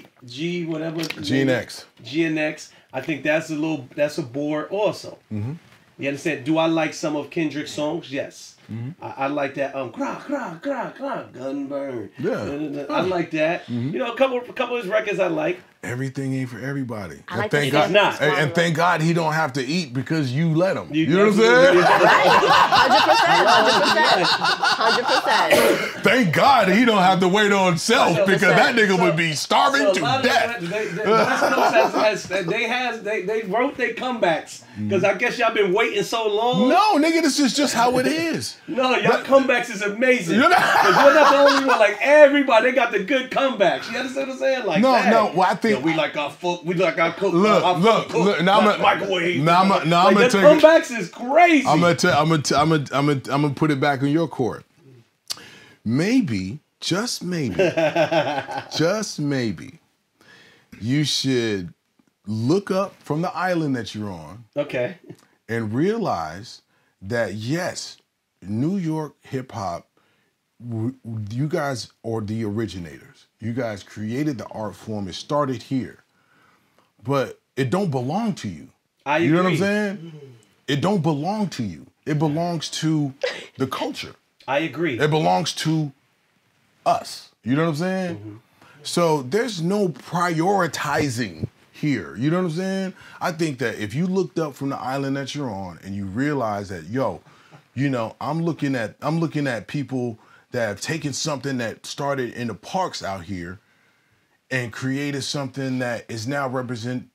GNX. I think that's a bore also. You understand? Do I like some of Kendrick's songs? Yes. I like that gun burn. Yeah. I like that. You know, a couple of his records I like. Everything ain't for everybody. I like thank God. God, and thank God he don't have to eat because you let him. You know what I'm saying? 100%. Thank God he don't have to wait on self because that nigga would be starving to death. They wrote their comebacks because I guess y'all been waiting so long. No, nigga, this is just how it is. No, y'all comebacks is amazing. Because you're not the only one. Like everybody, they got the good comebacks. You understand what I'm saying? Like well, I think we like our cook. Look. Now I'm microwave. I'm gonna take comebacks is crazy. I'm gonna put it back in your court. Maybe, just maybe, you should look up from the island that you're on. Okay. And realize that yes, New York hip hop, you guys are the originators. You guys created the art form. It started here. But it don't belong to you. I agree. You know what I'm saying? It don't belong to you. It belongs to the culture. I agree. It belongs to us. You know what I'm saying? So there's no prioritizing here. You know what I'm saying? I think that if you looked up from the island that you're on and you realize that, I'm looking at people that have taken something that started in the parks out here and created something that is now representing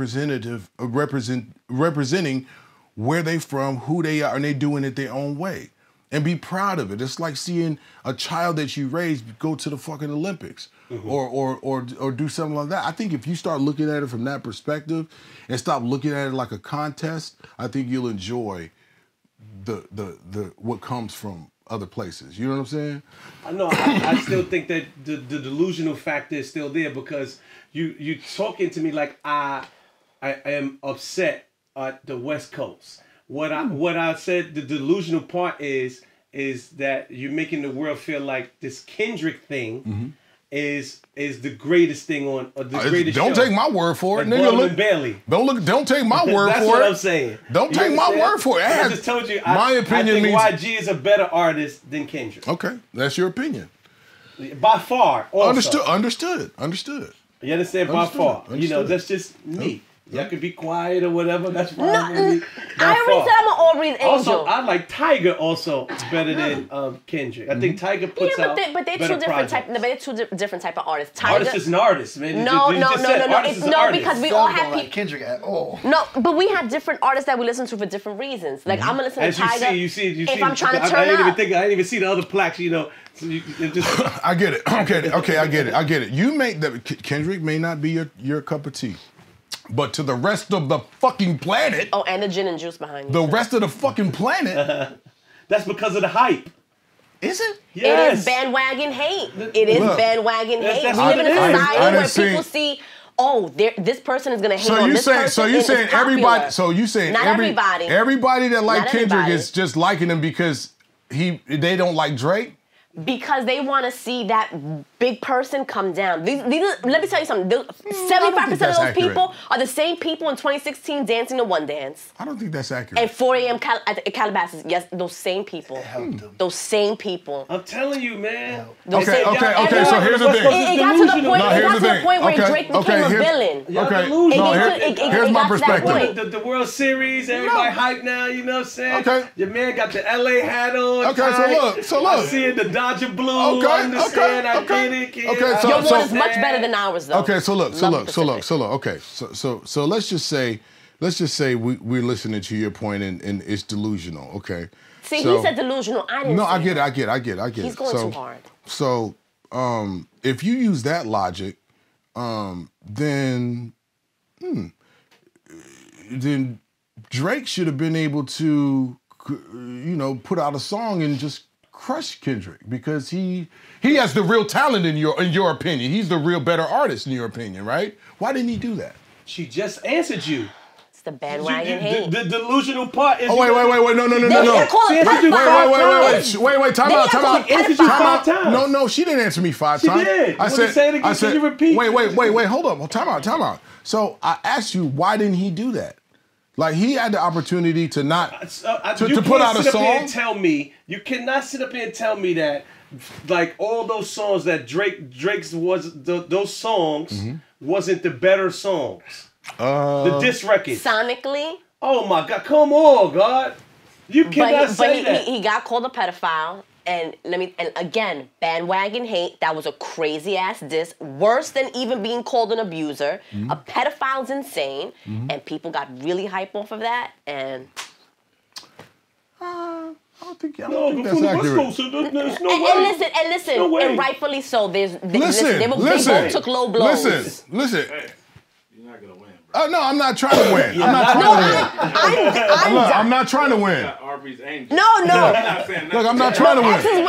where they from, who they are, and they doing it their own way. And be proud of it. It's like seeing a child that you raised go to the fucking Olympics or do something like that. I think if you start looking at it from that perspective and stop looking at it like a contest, I think you'll enjoy the what comes from other places. You know what I'm saying? No, I still think that the delusional factor is still there because you talking to me like I am upset at the West Coast. What I said, the delusional part is that you're making the world feel like this Kendrick thing is the greatest thing on the greatest don't show. Take my word for it, like nigga. Bailey. Don't take my word for it. That's what I'm saying. Don't take my word for it. I just told you. My opinion I think means YG is a better artist than Kendrick. Okay, that's your opinion. By far. Also. Understood. You understand? By far. You know, that's just me. Y'all can be quiet or whatever. That's fine. I already said I'm an Aubrey's angel. Also, I like Tiger also better than Kendrick. I think Tiger puts out but they're two different type. They're two different type of artists. Tiger, artist is an artist, man. No, because we all have like Kendrick at all. No, but we have different artists that we listen to for different reasons. Like I'm gonna listen to Tiger. You see. If I'm trying to turn I up. didn't even see the other plaques. You know. So I get it. Okay, I get it. You make that Kendrick may not be your cup of tea. But to the rest of the fucking planet. Oh, and the gin and juice behind you. The rest of the fucking planet. That's because of the hype. Is it? Yes. It is bandwagon hate. It is bandwagon hate. We live in a I society where see. people see, this person is gonna hate on this person. So you saying everybody? So you saying not everybody? Everybody that like Not Kendrick everybody. is just liking him because they don't like Drake? because they want to see that big person come down. Let me tell you something. 75% of those people are the same people in 2016 dancing to One Dance. I don't think that's accurate. And 4 a.m. at Calabasas. Yes, those same people. Those same people. I'm telling you, man. Okay, so here's the thing. It got to the point where Drake became a villain. Here's my perspective. The World Series, everybody hype now, you know what I'm saying? Okay. Your man got the LA hat on. Okay, so look. I see the Dodger blue. I understand. I get it, kid. Okay, your one is much better than ours, though. Okay, so look. Okay, so let's just say we're listening to your point and it's delusional. Okay. See, he said delusional. I didn't. No, I get it. He's going too hard. So, if you use that logic, then Drake should have been able to, put out a song and just crush Kendrick because he has the real talent in your opinion. He's the real better artist in your opinion, right? Why didn't he do that? She just answered you. It's the bandwagon hate. The delusional part is. Oh wait, no. Wait, time out. No, she didn't answer me 5 times. She did. I said, say it again. Can you repeat? Wait, hold up. Time out. So I asked you, why didn't he do that? Like, he had the opportunity to not to put out a song. You cannot sit up here and tell me that, like, all those songs that Drake's those songs wasn't the better songs. The diss record. Sonically. Oh my God! Come on, God. You cannot say that. He got called a pedophile. And again, bandwagon hate, that was a crazy ass diss, worse than even being called an abuser. A pedophile's insane, and people got really hype off of that, and I don't think that's accurate. And listen, and rightfully so. They both took low blows. Listen. Hey, you're not gonna win. No, I'm not trying to win. I'm not trying to win. Arby's angel. No. Look, I'm not trying to win.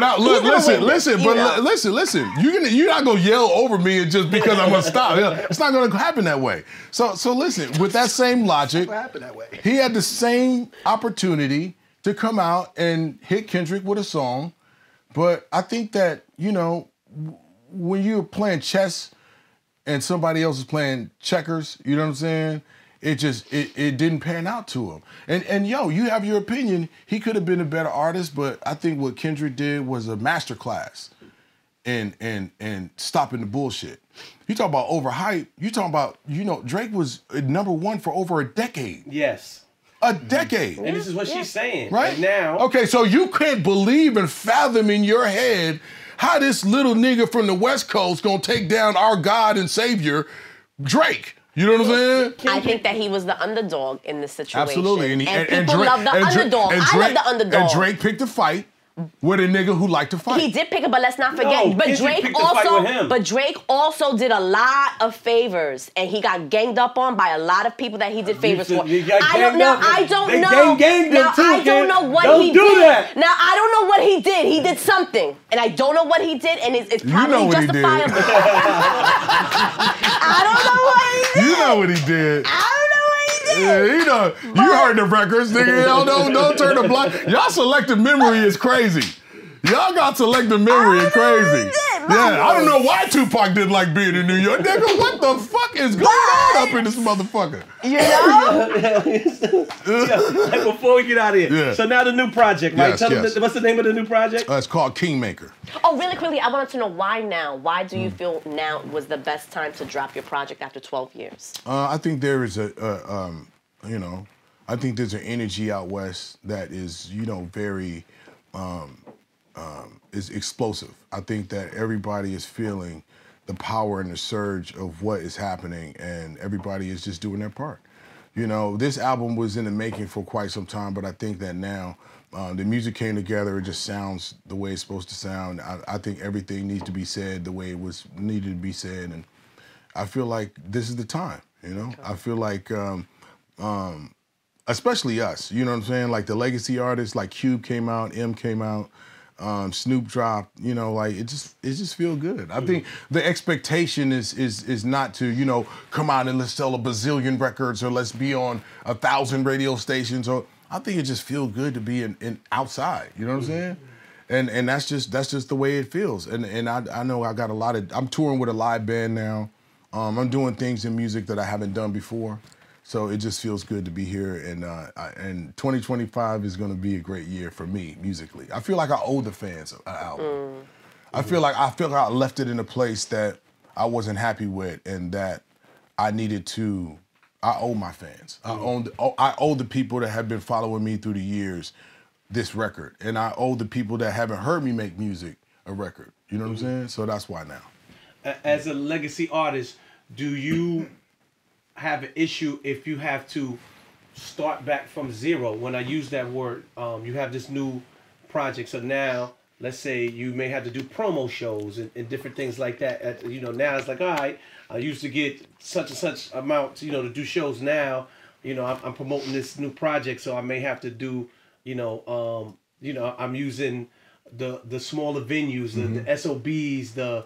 Listen. You're not gonna yell over me and just because I'm gonna stop. It's not gonna happen that way. So listen. With that same logic, he had the same opportunity to come out and hit Kendrick with a song, but I think that when you're playing chess and somebody else is playing checkers, you know what I'm saying? It didn't pan out to him. And you have your opinion. He could have been a better artist, but I think what Kendrick did was a masterclass in stopping the bullshit. You talk about overhype. You talking about, Drake was #1 for over a decade. Yes. A decade. And this is what she's saying. Right? And now. Okay, so you can't believe and fathom in your head how this little nigga from the West Coast gonna take down our God and Savior, Drake. You know what I'm saying? I think that he was the underdog in this situation. Absolutely. And people love the underdog. I love the underdog. And Drake picked a fight with a nigga who liked to fight. He did pick it, but let's not forget. But Drake also did a lot of favors, and he got ganged up on by a lot of people that he did favors for. I don't know what he did. Now I don't know what he did. He did something, and I don't know what he did, and it's probably justifiable. I don't know what he did. You know what he did. Yeah, you heard the records, nigga. Don't turn the blind. Y'all selective memory is crazy. Y'all got selective memory and crazy. I don't know why Tupac didn't like being in New York. Nigga, what the fuck is going on up in this motherfucker? Before we get out of here. So now the new project, right? Tell them what's the name of the new project? It's called Kingmaker. Oh, really quickly, I wanted to know why now? Why do you feel now was the best time to drop your project after 12 years? I think there is I think there's an energy out west that is, very is explosive. I think that everybody is feeling the power and the surge of what is happening, and everybody is just doing their part. This album was in the making for quite some time, but I think that now the music came together. It just sounds the way it's supposed to sound. I think everything needs to be said the way it was needed to be said, and I feel like this is the time. I feel like, especially us. You know what I'm saying? Like the legacy artists, like Cube came out, M came out. Snoop dropped, it just feels good. I think the expectation is not to, come out and let's sell a bazillion records or let's be on 1,000 radio stations. Or I think it just feels good to be in outside. You know what I'm saying? And that's just the way it feels. And I know I got I'm touring with a live band now. I'm doing things in music that I haven't done before. So it just feels good to be here, and 2025 is going to be a great year for me musically. I feel like I owe the fans an album. I feel like I left it in a place that I wasn't happy with, and that I needed to. I owe my fans. I owe the people that have been following me through the years this record, and I owe the people that haven't heard me make music a record. You know what I'm saying? So that's why now. As a legacy artist, do you have an issue if you have to start back from zero? When I use that word, you have this new project. So now, let's say you may have to do promo shows and different things like that. Now it's like, all right, I used to get such and such amount, to do shows. Now, I'm promoting this new project, so I may have to do, I'm using the smaller venues, the SOBs, the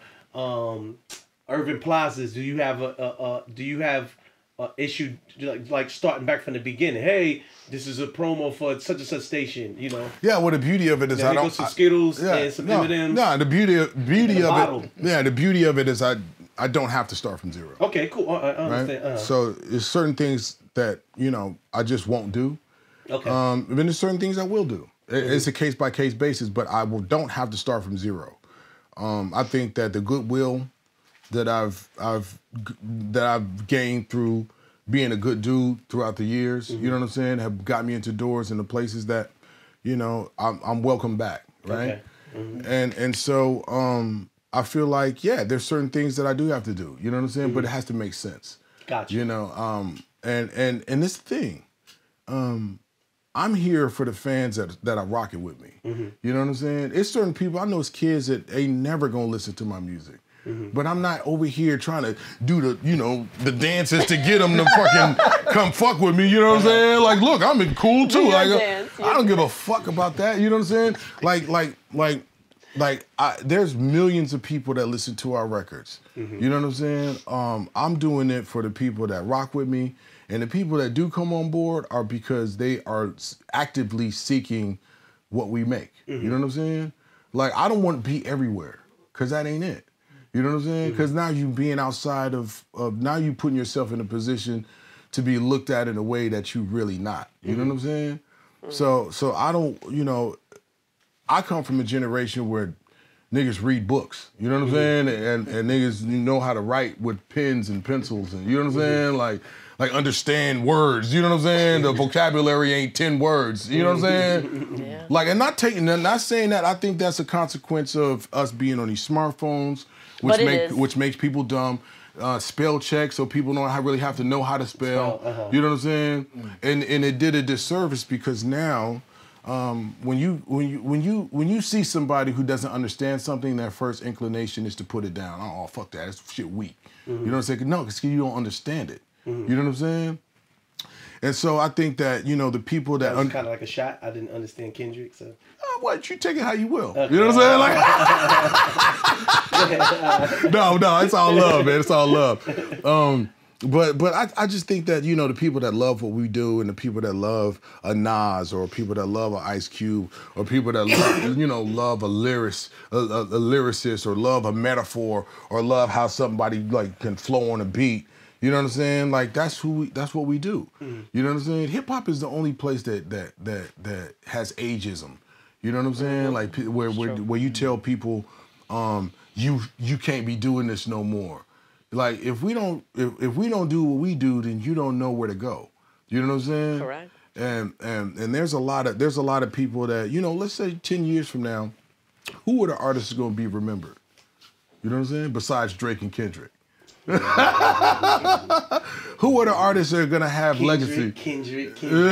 urban plazas. Do you have issue like starting back from the beginning? Hey, this is a promo for such and such station, Yeah, well, the beauty of it is I don't. Some Skittles and some M&Ms. No, the beauty of it. Yeah, the beauty of it is I don't have to start from zero. Okay, cool. I understand. Right? So there's certain things that I just won't do. Okay. And then there's certain things I will do. It's a case by case basis, but don't have to start from zero. I think that the goodwill that I've gained through being a good dude throughout the years, you know what I'm saying, have got me into doors and the places that, I'm welcome back, right? Okay. And so I feel like, there's certain things that I do have to do, you know what I'm saying, but it has to make sense. Gotcha. And this thing, I'm here for the fans that are rocking with me. You know what I'm saying? It's certain people, I know it's kids that ain't never gonna listen to my music. But I'm not over here trying to do the dances to get them to fucking come fuck with me. You know what I'm saying? Like, look, I'm cool too. I don't give a fuck about that. You know what I'm saying? There's millions of people that listen to our records. You know what I'm saying? I'm doing it for the people that rock with me, and the people that do come on board are because they are actively seeking what we make. You know what I'm saying? Like, I don't want to be everywhere, because that ain't it. You know what I'm saying? Because now you being outside of now you putting yourself in a position to be looked at in a way that you really not. You know what I'm saying? So I don't, I come from a generation where niggas read books. You know what I'm saying? And niggas know how to write with pens and pencils, and you know what I'm saying? Like understand words. You know what I'm saying? The vocabulary ain't 10 words. You know what I'm saying? Yeah. Like, and not saying that. I think that's a consequence of us being on these smartphones, which makes people dumb. Spell check, so people don't really have to know how to spell. You know what I'm saying? And it did a disservice, because now, when you see somebody who doesn't understand something, their first inclination is to put it down. Oh, fuck that, it's shit weak. You know what I'm saying? No, because you don't understand it. You know what I'm saying? And so I think that, the people that... was kind of like a shot. I didn't understand Kendrick, so... What? You take it how you will. Okay. You know what I'm saying? Like, no, it's all love, man. It's all love. But I just think that, the people that love what we do, and the people that love a Nas, or people that love an Ice Cube, or people that love, love a lyricist, or love a metaphor, or love how somebody can flow on a beat. You know what I'm saying? Like, that's what we do. You know what I'm saying? Hip hop is the only place that has ageism. You know what I'm saying? Like, where you tell people, you can't be doing this no more. Like, if we don't do what we do, then you don't know where to go. You know what I'm saying? Correct. And there's a lot of people that, let's say 10 years from now, who are the artists going to be remembered? You know what I'm saying? Besides Drake and Kendrick. Who are the artists that are gonna have legacy? Kendrick. No,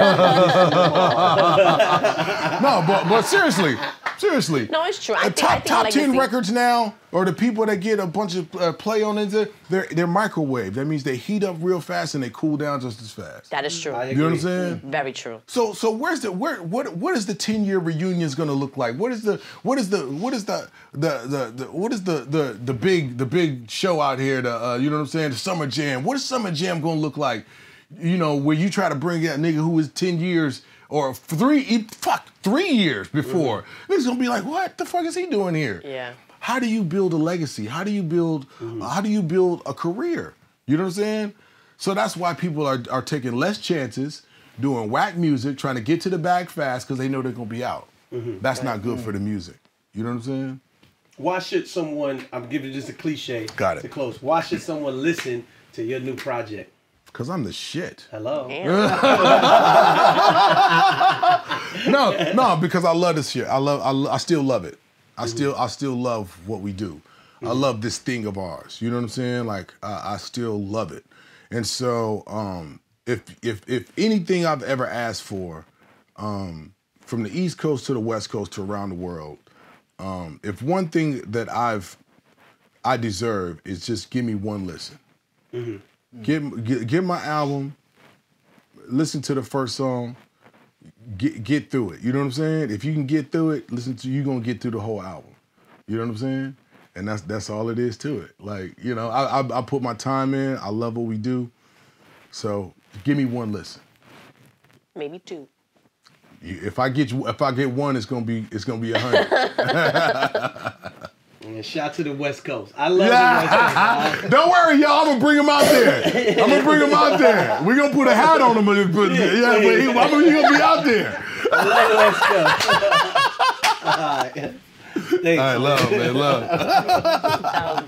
but seriously. No, it's true. I think top 10 legacy. records now, or the people that get a bunch of play on it, they're microwave. That means they heat up real fast and they cool down just as fast. That is true. You know what I'm saying? Very true. So what is the 10-year reunions gonna look like? What is the big show out here? You know what I'm saying? The Summer Jam. What is Summer Jam gonna look like? Where you try to bring that nigga who was 10 years or 3 years before. Niggas gonna be like, what the fuck is he doing here? Yeah. How do you build a legacy? How do you build a career? You know what I'm saying? So that's why people are taking less chances, doing whack music, trying to get to the bag fast because they know they're gonna be out. That's not good for the music. You know what I'm saying? Why should someone, I'm giving just a cliche Got it. to close, why should someone listen to your new project? Because I'm the shit. Hello? No, because I love this shit. I still love it. I still love what we do. I love this thing of ours. You know what I'm saying? Like I still love it. And so if anything I've ever asked for, from the East Coast to the West Coast to around the world, if one thing that I deserve is just give me one listen. Get my album, listen to the first song, get through it. You know what I'm saying? If you can get through it, you're gonna get through the whole album. You know what I'm saying? And that's all it is to it. Like, you know, I put my time in, I love what we do. So give me one listen. Maybe 2. If I get one, it's gonna be 100. And shout to the West Coast. I love the West Coast. Don't worry, y'all. I'm gonna bring him out there. We're gonna put a hat on him, but he's gonna be out there. I love the West Coast. All right. Thanks. All right, love, man, love.